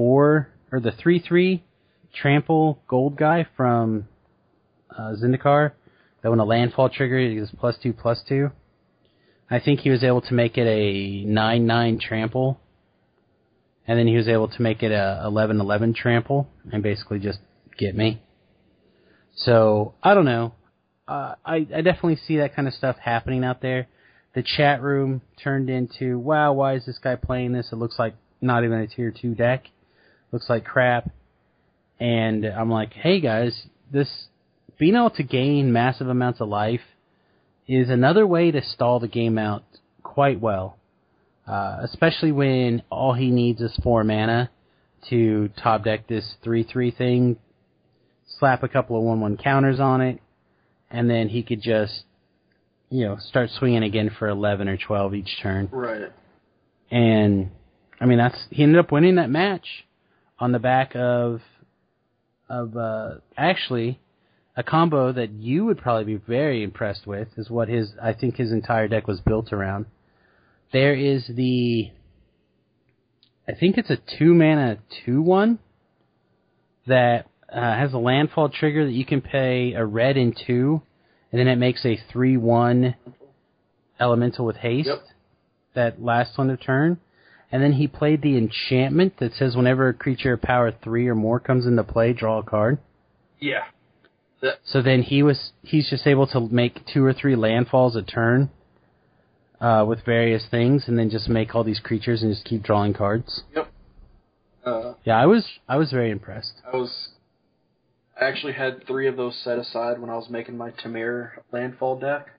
3/3 trample gold guy from Zendikar, that when a landfall trigger, it is +2/+2. I think he was able to make it a 9/9 trample, and then he was able to make it a 11/11 trample, and basically just get me. So, I don't know. I definitely see that kind of stuff happening out there. The chat room turned into, wow, why is this guy playing this? It looks like not even a tier 2 deck. Looks like crap. And I'm like, hey guys, this being able to gain massive amounts of life is another way to stall the game out quite well. Especially when all he needs is 4 mana to top deck this 3/3 thing, slap a couple of 1/1 counters on it, and then he could just, start swinging again for 11 or 12 each turn. Right. And, I mean, he ended up winning that match on the back of actually a combo that you would probably be very impressed with, is what I think his entire deck was built around. There is I think it's a 2-mana 2/1 that has a landfall trigger that you can pay a red and 2, and then it makes a 3/1 elemental with haste that lasts on the turn. And then he played the enchantment that says whenever a creature of power 3 or more comes into play, draw a card. Yeah. So then he's just able to make 2 or 3 landfalls a turn with various things, and then just make all these creatures and just keep drawing cards. Yep. Yeah, I was very impressed. I actually had 3 of those set aside when I was making my Tamir landfall deck.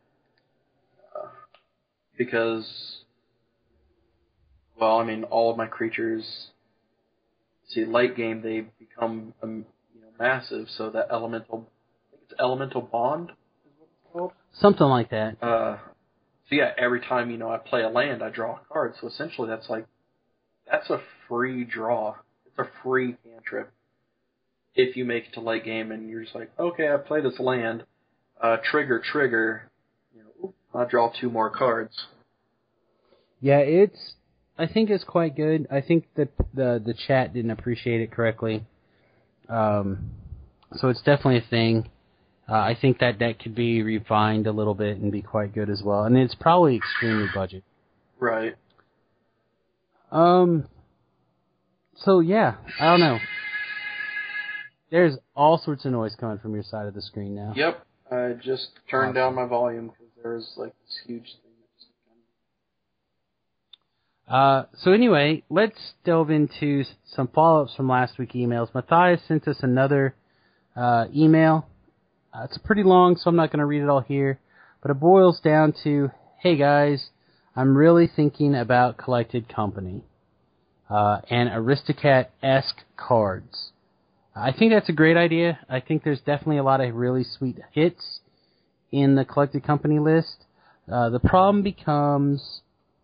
Because, well, I mean, all of my creatures, late game they become massive, so that elemental bond is what it's called. Something like that. So yeah, every time I play a land, I draw a card. So essentially, that's a free draw. It's a free cantrip. If you make it to late game and you're just like, okay, I play this land, trigger, I draw 2 more cards. Yeah, I think it's quite good. I think that the chat didn't appreciate it correctly. So it's definitely a thing. I think that deck could be refined a little bit and be quite good as well. And it's probably extremely budget. Right. So yeah, I don't know. There's all sorts of noise coming from your side of the screen now. Yep. I just turned down my volume because there's this huge thing. So anyway, let's delve into some follow-ups from last week's emails. Matthias sent us another email. It's pretty long, so I'm not going to read it all here. But it boils down to, hey guys, I'm really thinking about Collected Company and Aristocrat-esque cards. I think that's a great idea. I think there's definitely a lot of really sweet hits in the Collected Company list. The problem becomes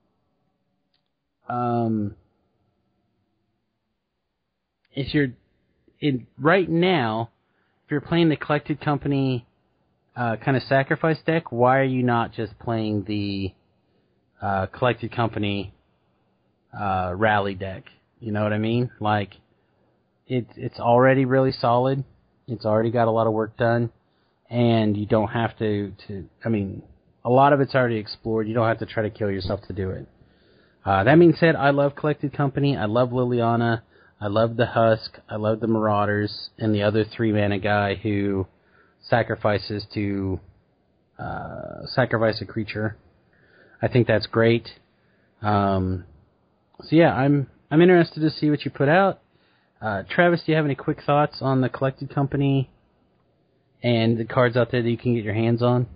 if you're right now, if you're playing the Collected Company kind of sacrifice deck, why are you not just playing the Collected Company rally deck? You know what I mean? Like, it's already really solid. It's already got a lot of work done, and you don't have to. I mean, a lot of it's already explored. You don't have to try to kill yourself to do it. That being said, I love Collected Company. I love Liliana. I love the Husk. I love the Marauders, and the other 3-mana guy who sacrifices to sacrifice a creature. I think that's great. So yeah, I'm interested to see what you put out. Travis, do you have any quick thoughts on the Collected Company and the cards out there that you can get your hands on?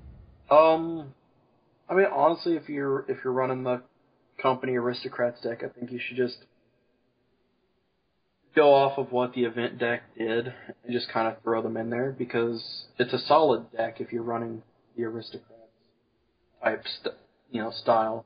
I mean, honestly, if you're running the Company Aristocrats deck, I think you should just go off of what the event deck did and just kind of throw them in there, because it's a solid deck if you're running the Aristocrats type style.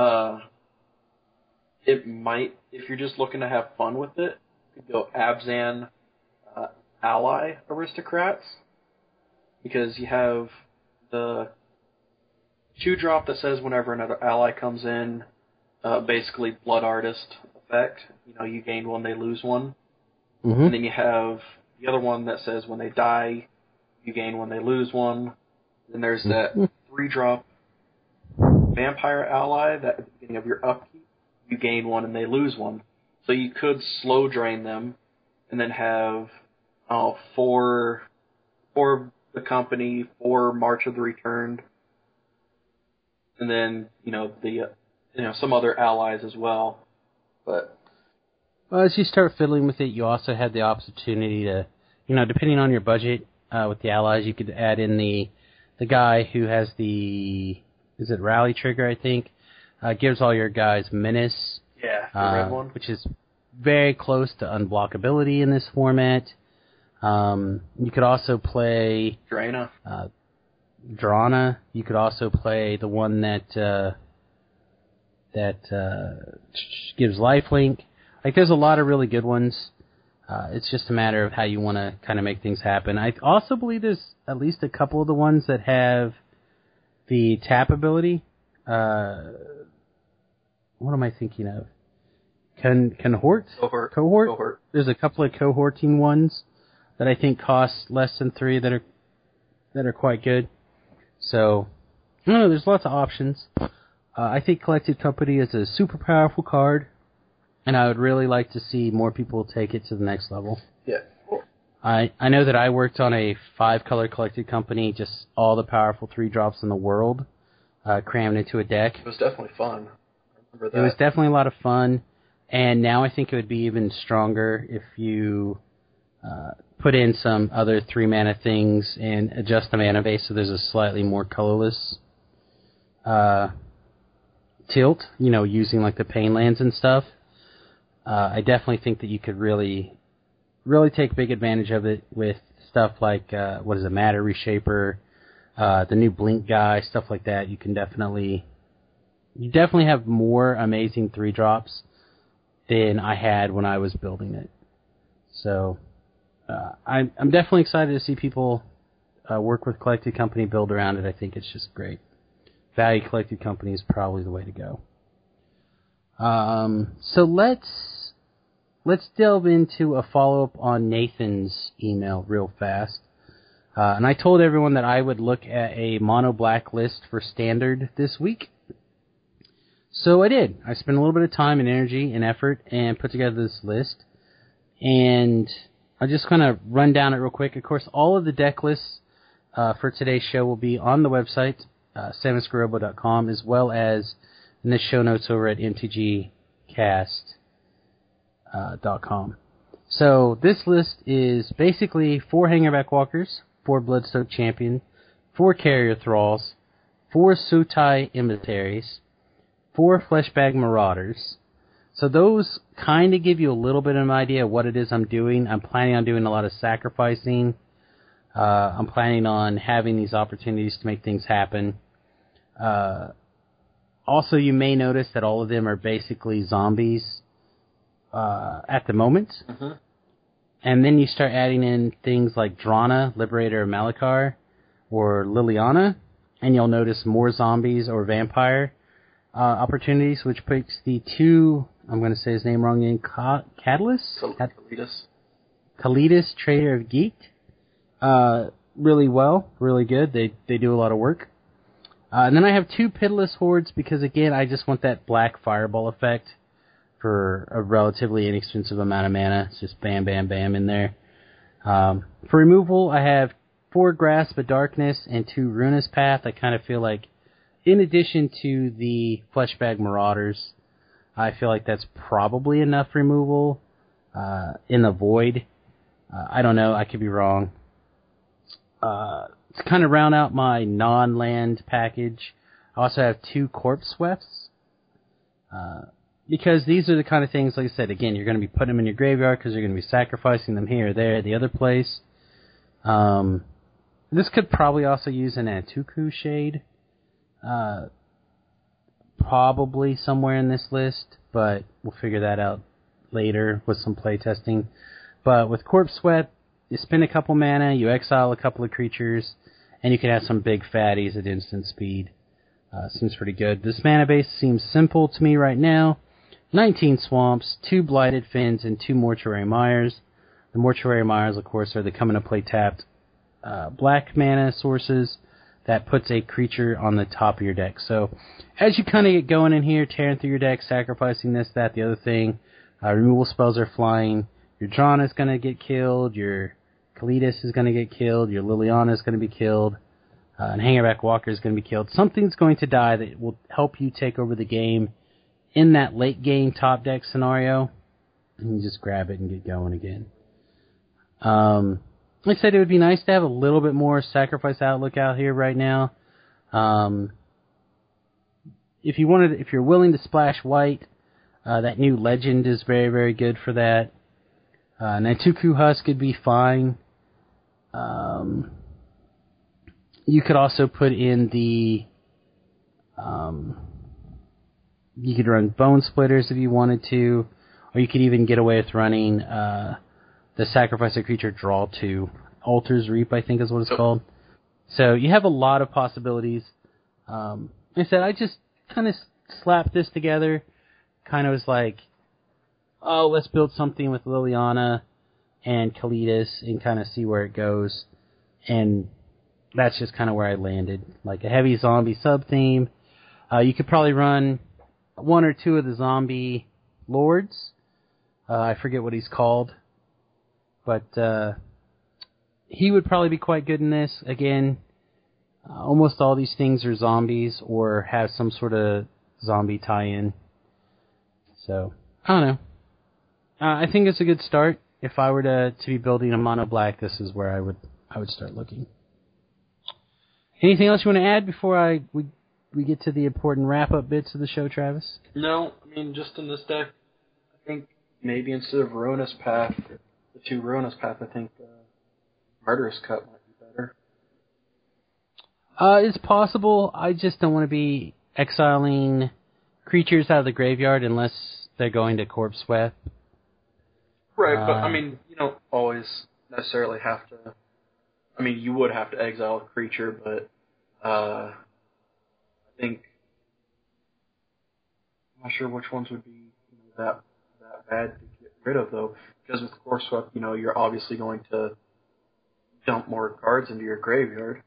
It might, if you're just looking to have fun with it, you could go Abzan Ally Aristocrats, because you have the 2-drop that says whenever another ally comes in, basically Blood Artist effect. You gain one, they lose one. Mm-hmm. And then you have the other one that says when they die, you gain one, they lose one. Then there's that 3-drop Vampire Ally that at the beginning of your upkeep, you gain one and they lose one. So you could slow drain them and then have 4 the Company, 4 March of the Returned, and then some other allies as well. But as you start fiddling with it, you also have the opportunity to, depending on your budget with the allies, you could add in the guy who has the Rally Trigger, I think, gives all your guys Menace. Yeah, the red one, which is very close to unblockability in this format. You could also play Drana. You could also play the one that gives lifelink. Like, there's a lot of really good ones. It's just a matter of how you want to kind of make things happen. I also believe there's at least a couple of the ones that have the tap ability. What am I thinking of? Cohort? Cohort. There's a couple of cohorting ones that I think cost less than 3 that are quite good. So, I don't know, there's lots of options. I think Collected Company is a super powerful card, and I would really like to see more people take it to the next level. Yeah. Cool. I know that I worked on a 5-color Collected Company, just all the powerful 3-drops in the world, crammed into a deck. It was definitely fun. I remember that. It was definitely a lot of fun, and now I think it would be even stronger if you put in some other 3-mana things and adjust the mana base so there's a slightly more colorless tilt, using like the pain lands and stuff. I definitely think that you could really, really take big advantage of it with stuff like, Matter Reshaper, the new Blink guy, stuff like that. You definitely have more amazing 3-drops than I had when I was building it. So, I'm definitely excited to see people work with Collected Company, build around it. I think it's just great. Value Collected Company is probably the way to go. So let's delve into a follow-up on Nathan's email real fast. And I told everyone that I would look at a mono black list for Standard this week. So I did. I spent a little bit of time and energy and effort and put together this list. And I'll just kind of run down it real quick. Of course, all of the deck lists for today's show will be on the website, SamusGarobo.com, as well as in the show notes over at mtgcast.com. So this list is basically 4 Hangerback Walkers, 4 Bloodstoke Champion, 4 Carrier Thralls, 4 Sutai Emissaries, 4 Fleshbag Marauders. So those kind of give you a little bit of an idea of what it is I'm doing. I'm planning on doing a lot of sacrificing. I'm planning on having these opportunities to make things happen. Also, you may notice that all of them are basically zombies at the moment. Mm-hmm. And then you start adding in things like Drana, Liberator of Malachar, or Liliana, and you'll notice more zombies or vampire opportunities, which puts the 2, I'm going to say his name wrong again, Kalidas, Trader of Geet, really well, really good. They do a lot of work. And then I have 2 Pitiless Hordes because, again, I just want that black fireball effect for a relatively inexpensive amount of mana. It's just bam, bam, bam in there. For removal, I have 4 Grasp of Darkness and 2 Ruinous Path. I kind of feel like, in addition to the Fleshbag Marauders, I feel like that's probably enough removal in the Void. I don't know. I could be wrong. To kind of round out my non-land package, I also have 2 Corpse Sweeps. Because these are the kind of things, like I said, again, you're going to be putting them in your graveyard because you're going to be sacrificing them here, there, the other place. This could probably also use an Antuku Shade. Probably somewhere in this list, but we'll figure that out later with some playtesting. But with Corpse Sweep, you spend a couple mana, you exile a couple of creatures, and you can have some big fatties at instant speed. Seems pretty good. This mana base seems simple to me right now. 19 Swamps, 2 Blighted Fins, and 2 Mortuary Mires. The Mortuary Mires, of course, are the come-into-play tapped black mana sources that puts a creature on the top of your deck. So as you kind of get going in here, tearing through your deck, sacrificing this, that, the other thing, removal spells are flying. Your Drana is going to get killed. Your Kalidas is going to get killed. Your Liliana is going to be killed. And Hangerback Walker is going to be killed. Something's going to die that will help you take over the game in that late game top deck scenario. And you just grab it and get going again. Like I said, it would be nice to have a little bit more sacrifice outlook out here right now. If you're willing to splash white, that new legend is very, very good for that. Nantuku Husk would be fine. You could also put in the... you could run Bone Splitters if you wanted to, or you could even get away with running the Sacrifice a Creature Draw 2. Altar's Reap, I think is what it's called. So you have a lot of possibilities. Like I said, I just kind of slapped this together. Kind of was like, oh, let's build something with Liliana and Kalidas and kind of see where it goes. And that's just kind of where I landed. Like a heavy zombie sub-theme. You could probably run 1 or 2 of the zombie lords. I forget what he's called. But he would probably be quite good in this. Again, almost all these things are zombies or have some sort of zombie tie-in. So, I don't know. I think it's a good start. If I were to be building a mono black, this is where I would start looking. Anything else you want to add before we get to the important wrap-up bits of the show, Travis? No, I mean, just in this deck, I think maybe instead of Ruinous Path, the 2 Ruinous Path, I think Murderous Cut might be better. It's possible. I just don't want to be exiling creatures out of the graveyard unless they're going to Corpse Sweep. Right, but I mean, you don't always necessarily have to. I mean, you would have to exile a creature, but I think I'm not sure which ones would be that bad to get rid of, though. Because with Corpse Sweep, you're obviously going to dump more cards into your graveyard.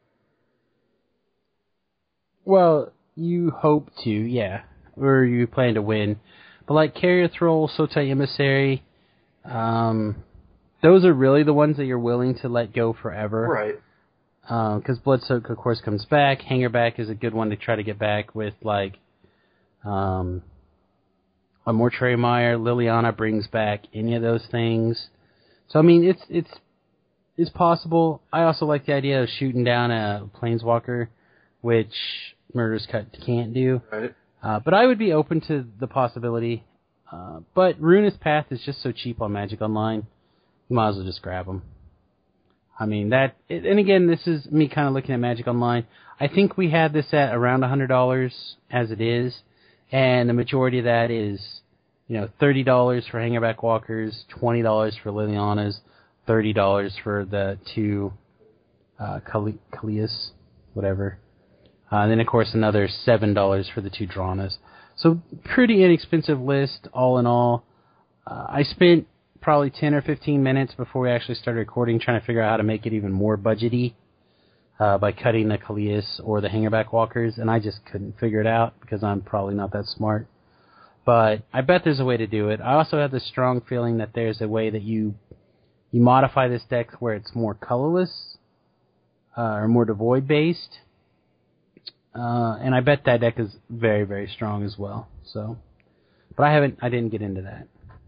Well, you hope to, yeah. Or you plan to win. But like Carrier Thrall, Sotai Emissary, those are really the ones that you're willing to let go forever. Right. Because Bloodsoak, of course, comes back. Hangerback is a good one to try to get back with, like, a Mortuary Mire. Liliana brings back any of those things. So, I mean, it's possible. I also like the idea of shooting down a Planeswalker, which Murderous Cut can't do. Right. But I would be open to the possibility. But Ruinous Path is just so cheap on Magic Online, you might as well just grab them. I mean, and again, this is me kind of looking at Magic Online. I think we had this at around $100 as it is, and the majority of that is, $30 for Hangerback Walkers, $20 for Lilianas, $30 for the two Kalias, whatever. And then, of course, another $7 for the two Dranas. So, pretty inexpensive list, all in all. I spent probably 10 or 15 minutes before we actually started recording trying to figure out how to make it even more budgety by cutting the Kalias or the Hangerback Walkers, and I just couldn't figure it out because I'm probably not that smart. But I bet there's a way to do it. I also have the strong feeling that there's a way that you modify this deck where it's more colorless or more devoid-based. And I bet that deck is very, very strong as well. So, but I didn't get into that.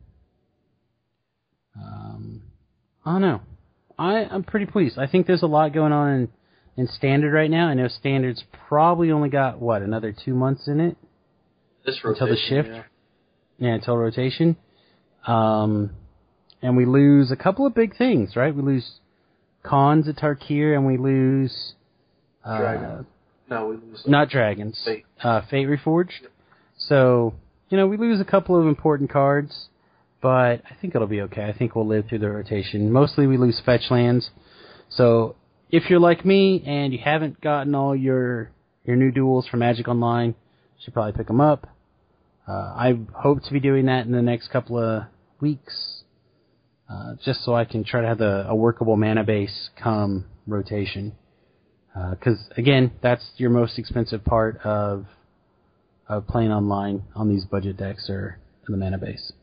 I don't know. I'm pretty pleased. I think there's a lot going on in Standard right now. I know Standard's probably only got, another 2 months in it? Until the shift? Yeah, until rotation. And we lose a couple of big things, right? We lose Khans at Tarkir, and we lose... Dragon. No, we lose... Not Dragons. Fate. Fate Reforged. Yep. So, we lose a couple of important cards, but I think it'll be okay. I think we'll live through the rotation. Mostly we lose fetch lands. So, if you're like me and you haven't gotten all your new duels from Magic Online, you should probably pick them up. I hope to be doing that in the next couple of weeks, just so I can try to have a workable mana base come rotation. Because, again, that's your most expensive part of playing online on these budget decks or the mana base.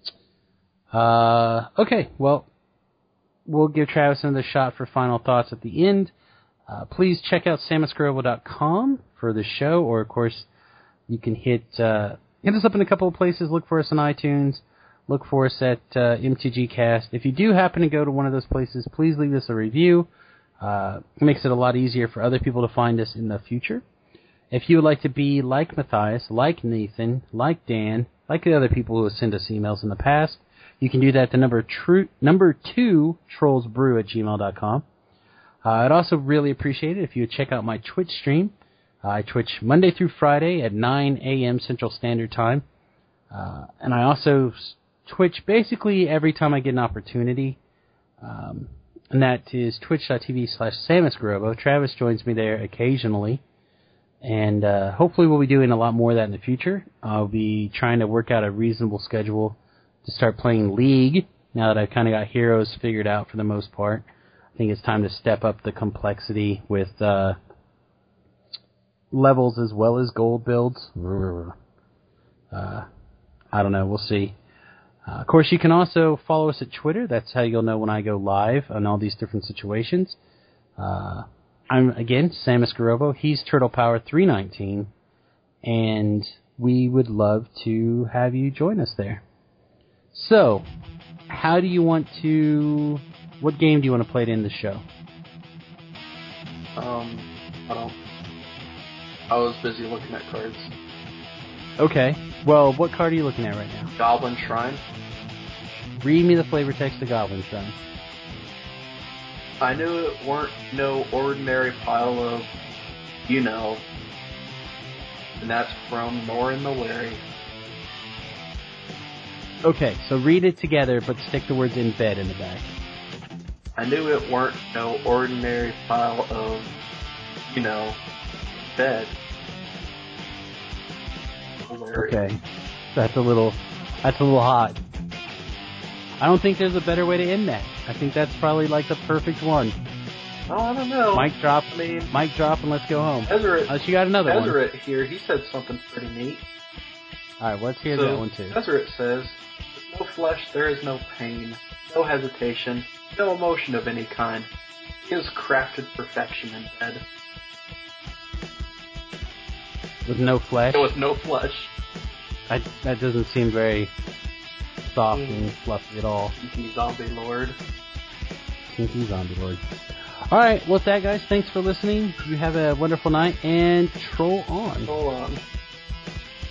Okay, well, we'll give Travis another shot for final thoughts at the end. Please check out samuscarobo.com for the show, or, of course, you can hit us up in a couple of places. Look for us on iTunes. Look for us at MTGcast. If you do happen to go to one of those places, please leave us a review. It makes it a lot easier for other people to find us in the future. If you would like to be like Matthias, like Nathan, like Dan, like the other people who have sent us emails in the past, you can do that at the number 2 trollsbrew@gmail.com. I'd also really appreciate it if you would check out my Twitch stream. I Twitch Monday through Friday at 9 a.m. Central Standard Time. And I also Twitch basically every time I get an opportunity. And that is twitch.tv/SamusGarobo. Travis joins me there occasionally. And hopefully we'll be doing a lot more of that in the future. I'll be trying to work out a reasonable schedule to start playing League, now that I've kind of got Heroes figured out for the most part. I think it's time to step up the complexity with levels as well as gold builds. I don't know. We'll see. Of course, you can also follow us at Twitter. That's how you'll know when I go live on all these different situations. I'm, again, Samus Garobo. He's TurtlePower319. And we would love to have you join us there. So, how do you want to... What game do you want to play to end the show? I was busy looking at cards. Okay. Well, what card are you looking at right now? Goblin Shrine. Read me the flavor text of Goblin Shrine. I knew it weren't no ordinary pile of, and that's from Norin the Wary. Okay, so read it together, but stick the words "in bed" in the back. I knew it weren't no ordinary pile of, bed. Okay, that's a little hot. I don't think there's a better way to end that. I think that's probably like the perfect one. Oh, I don't know. Mic drop, and let's go home. Ezra, unless you got another one. Ezra here, he said something pretty neat. All right, let's hear that one too. Ezra says, "With no flesh, there is no pain, no hesitation, no emotion of any kind. He has crafted perfection in bed." With no flesh? With no flesh. That doesn't seem very soft and fluffy at all. Kinky Zombie Lord. Kinky Zombie Lord. Alright, well, with that, guys, thanks for listening. You have a wonderful night, and troll on. Troll on.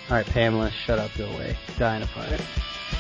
Alright, Pamela, shut up, go away. Die in a fire.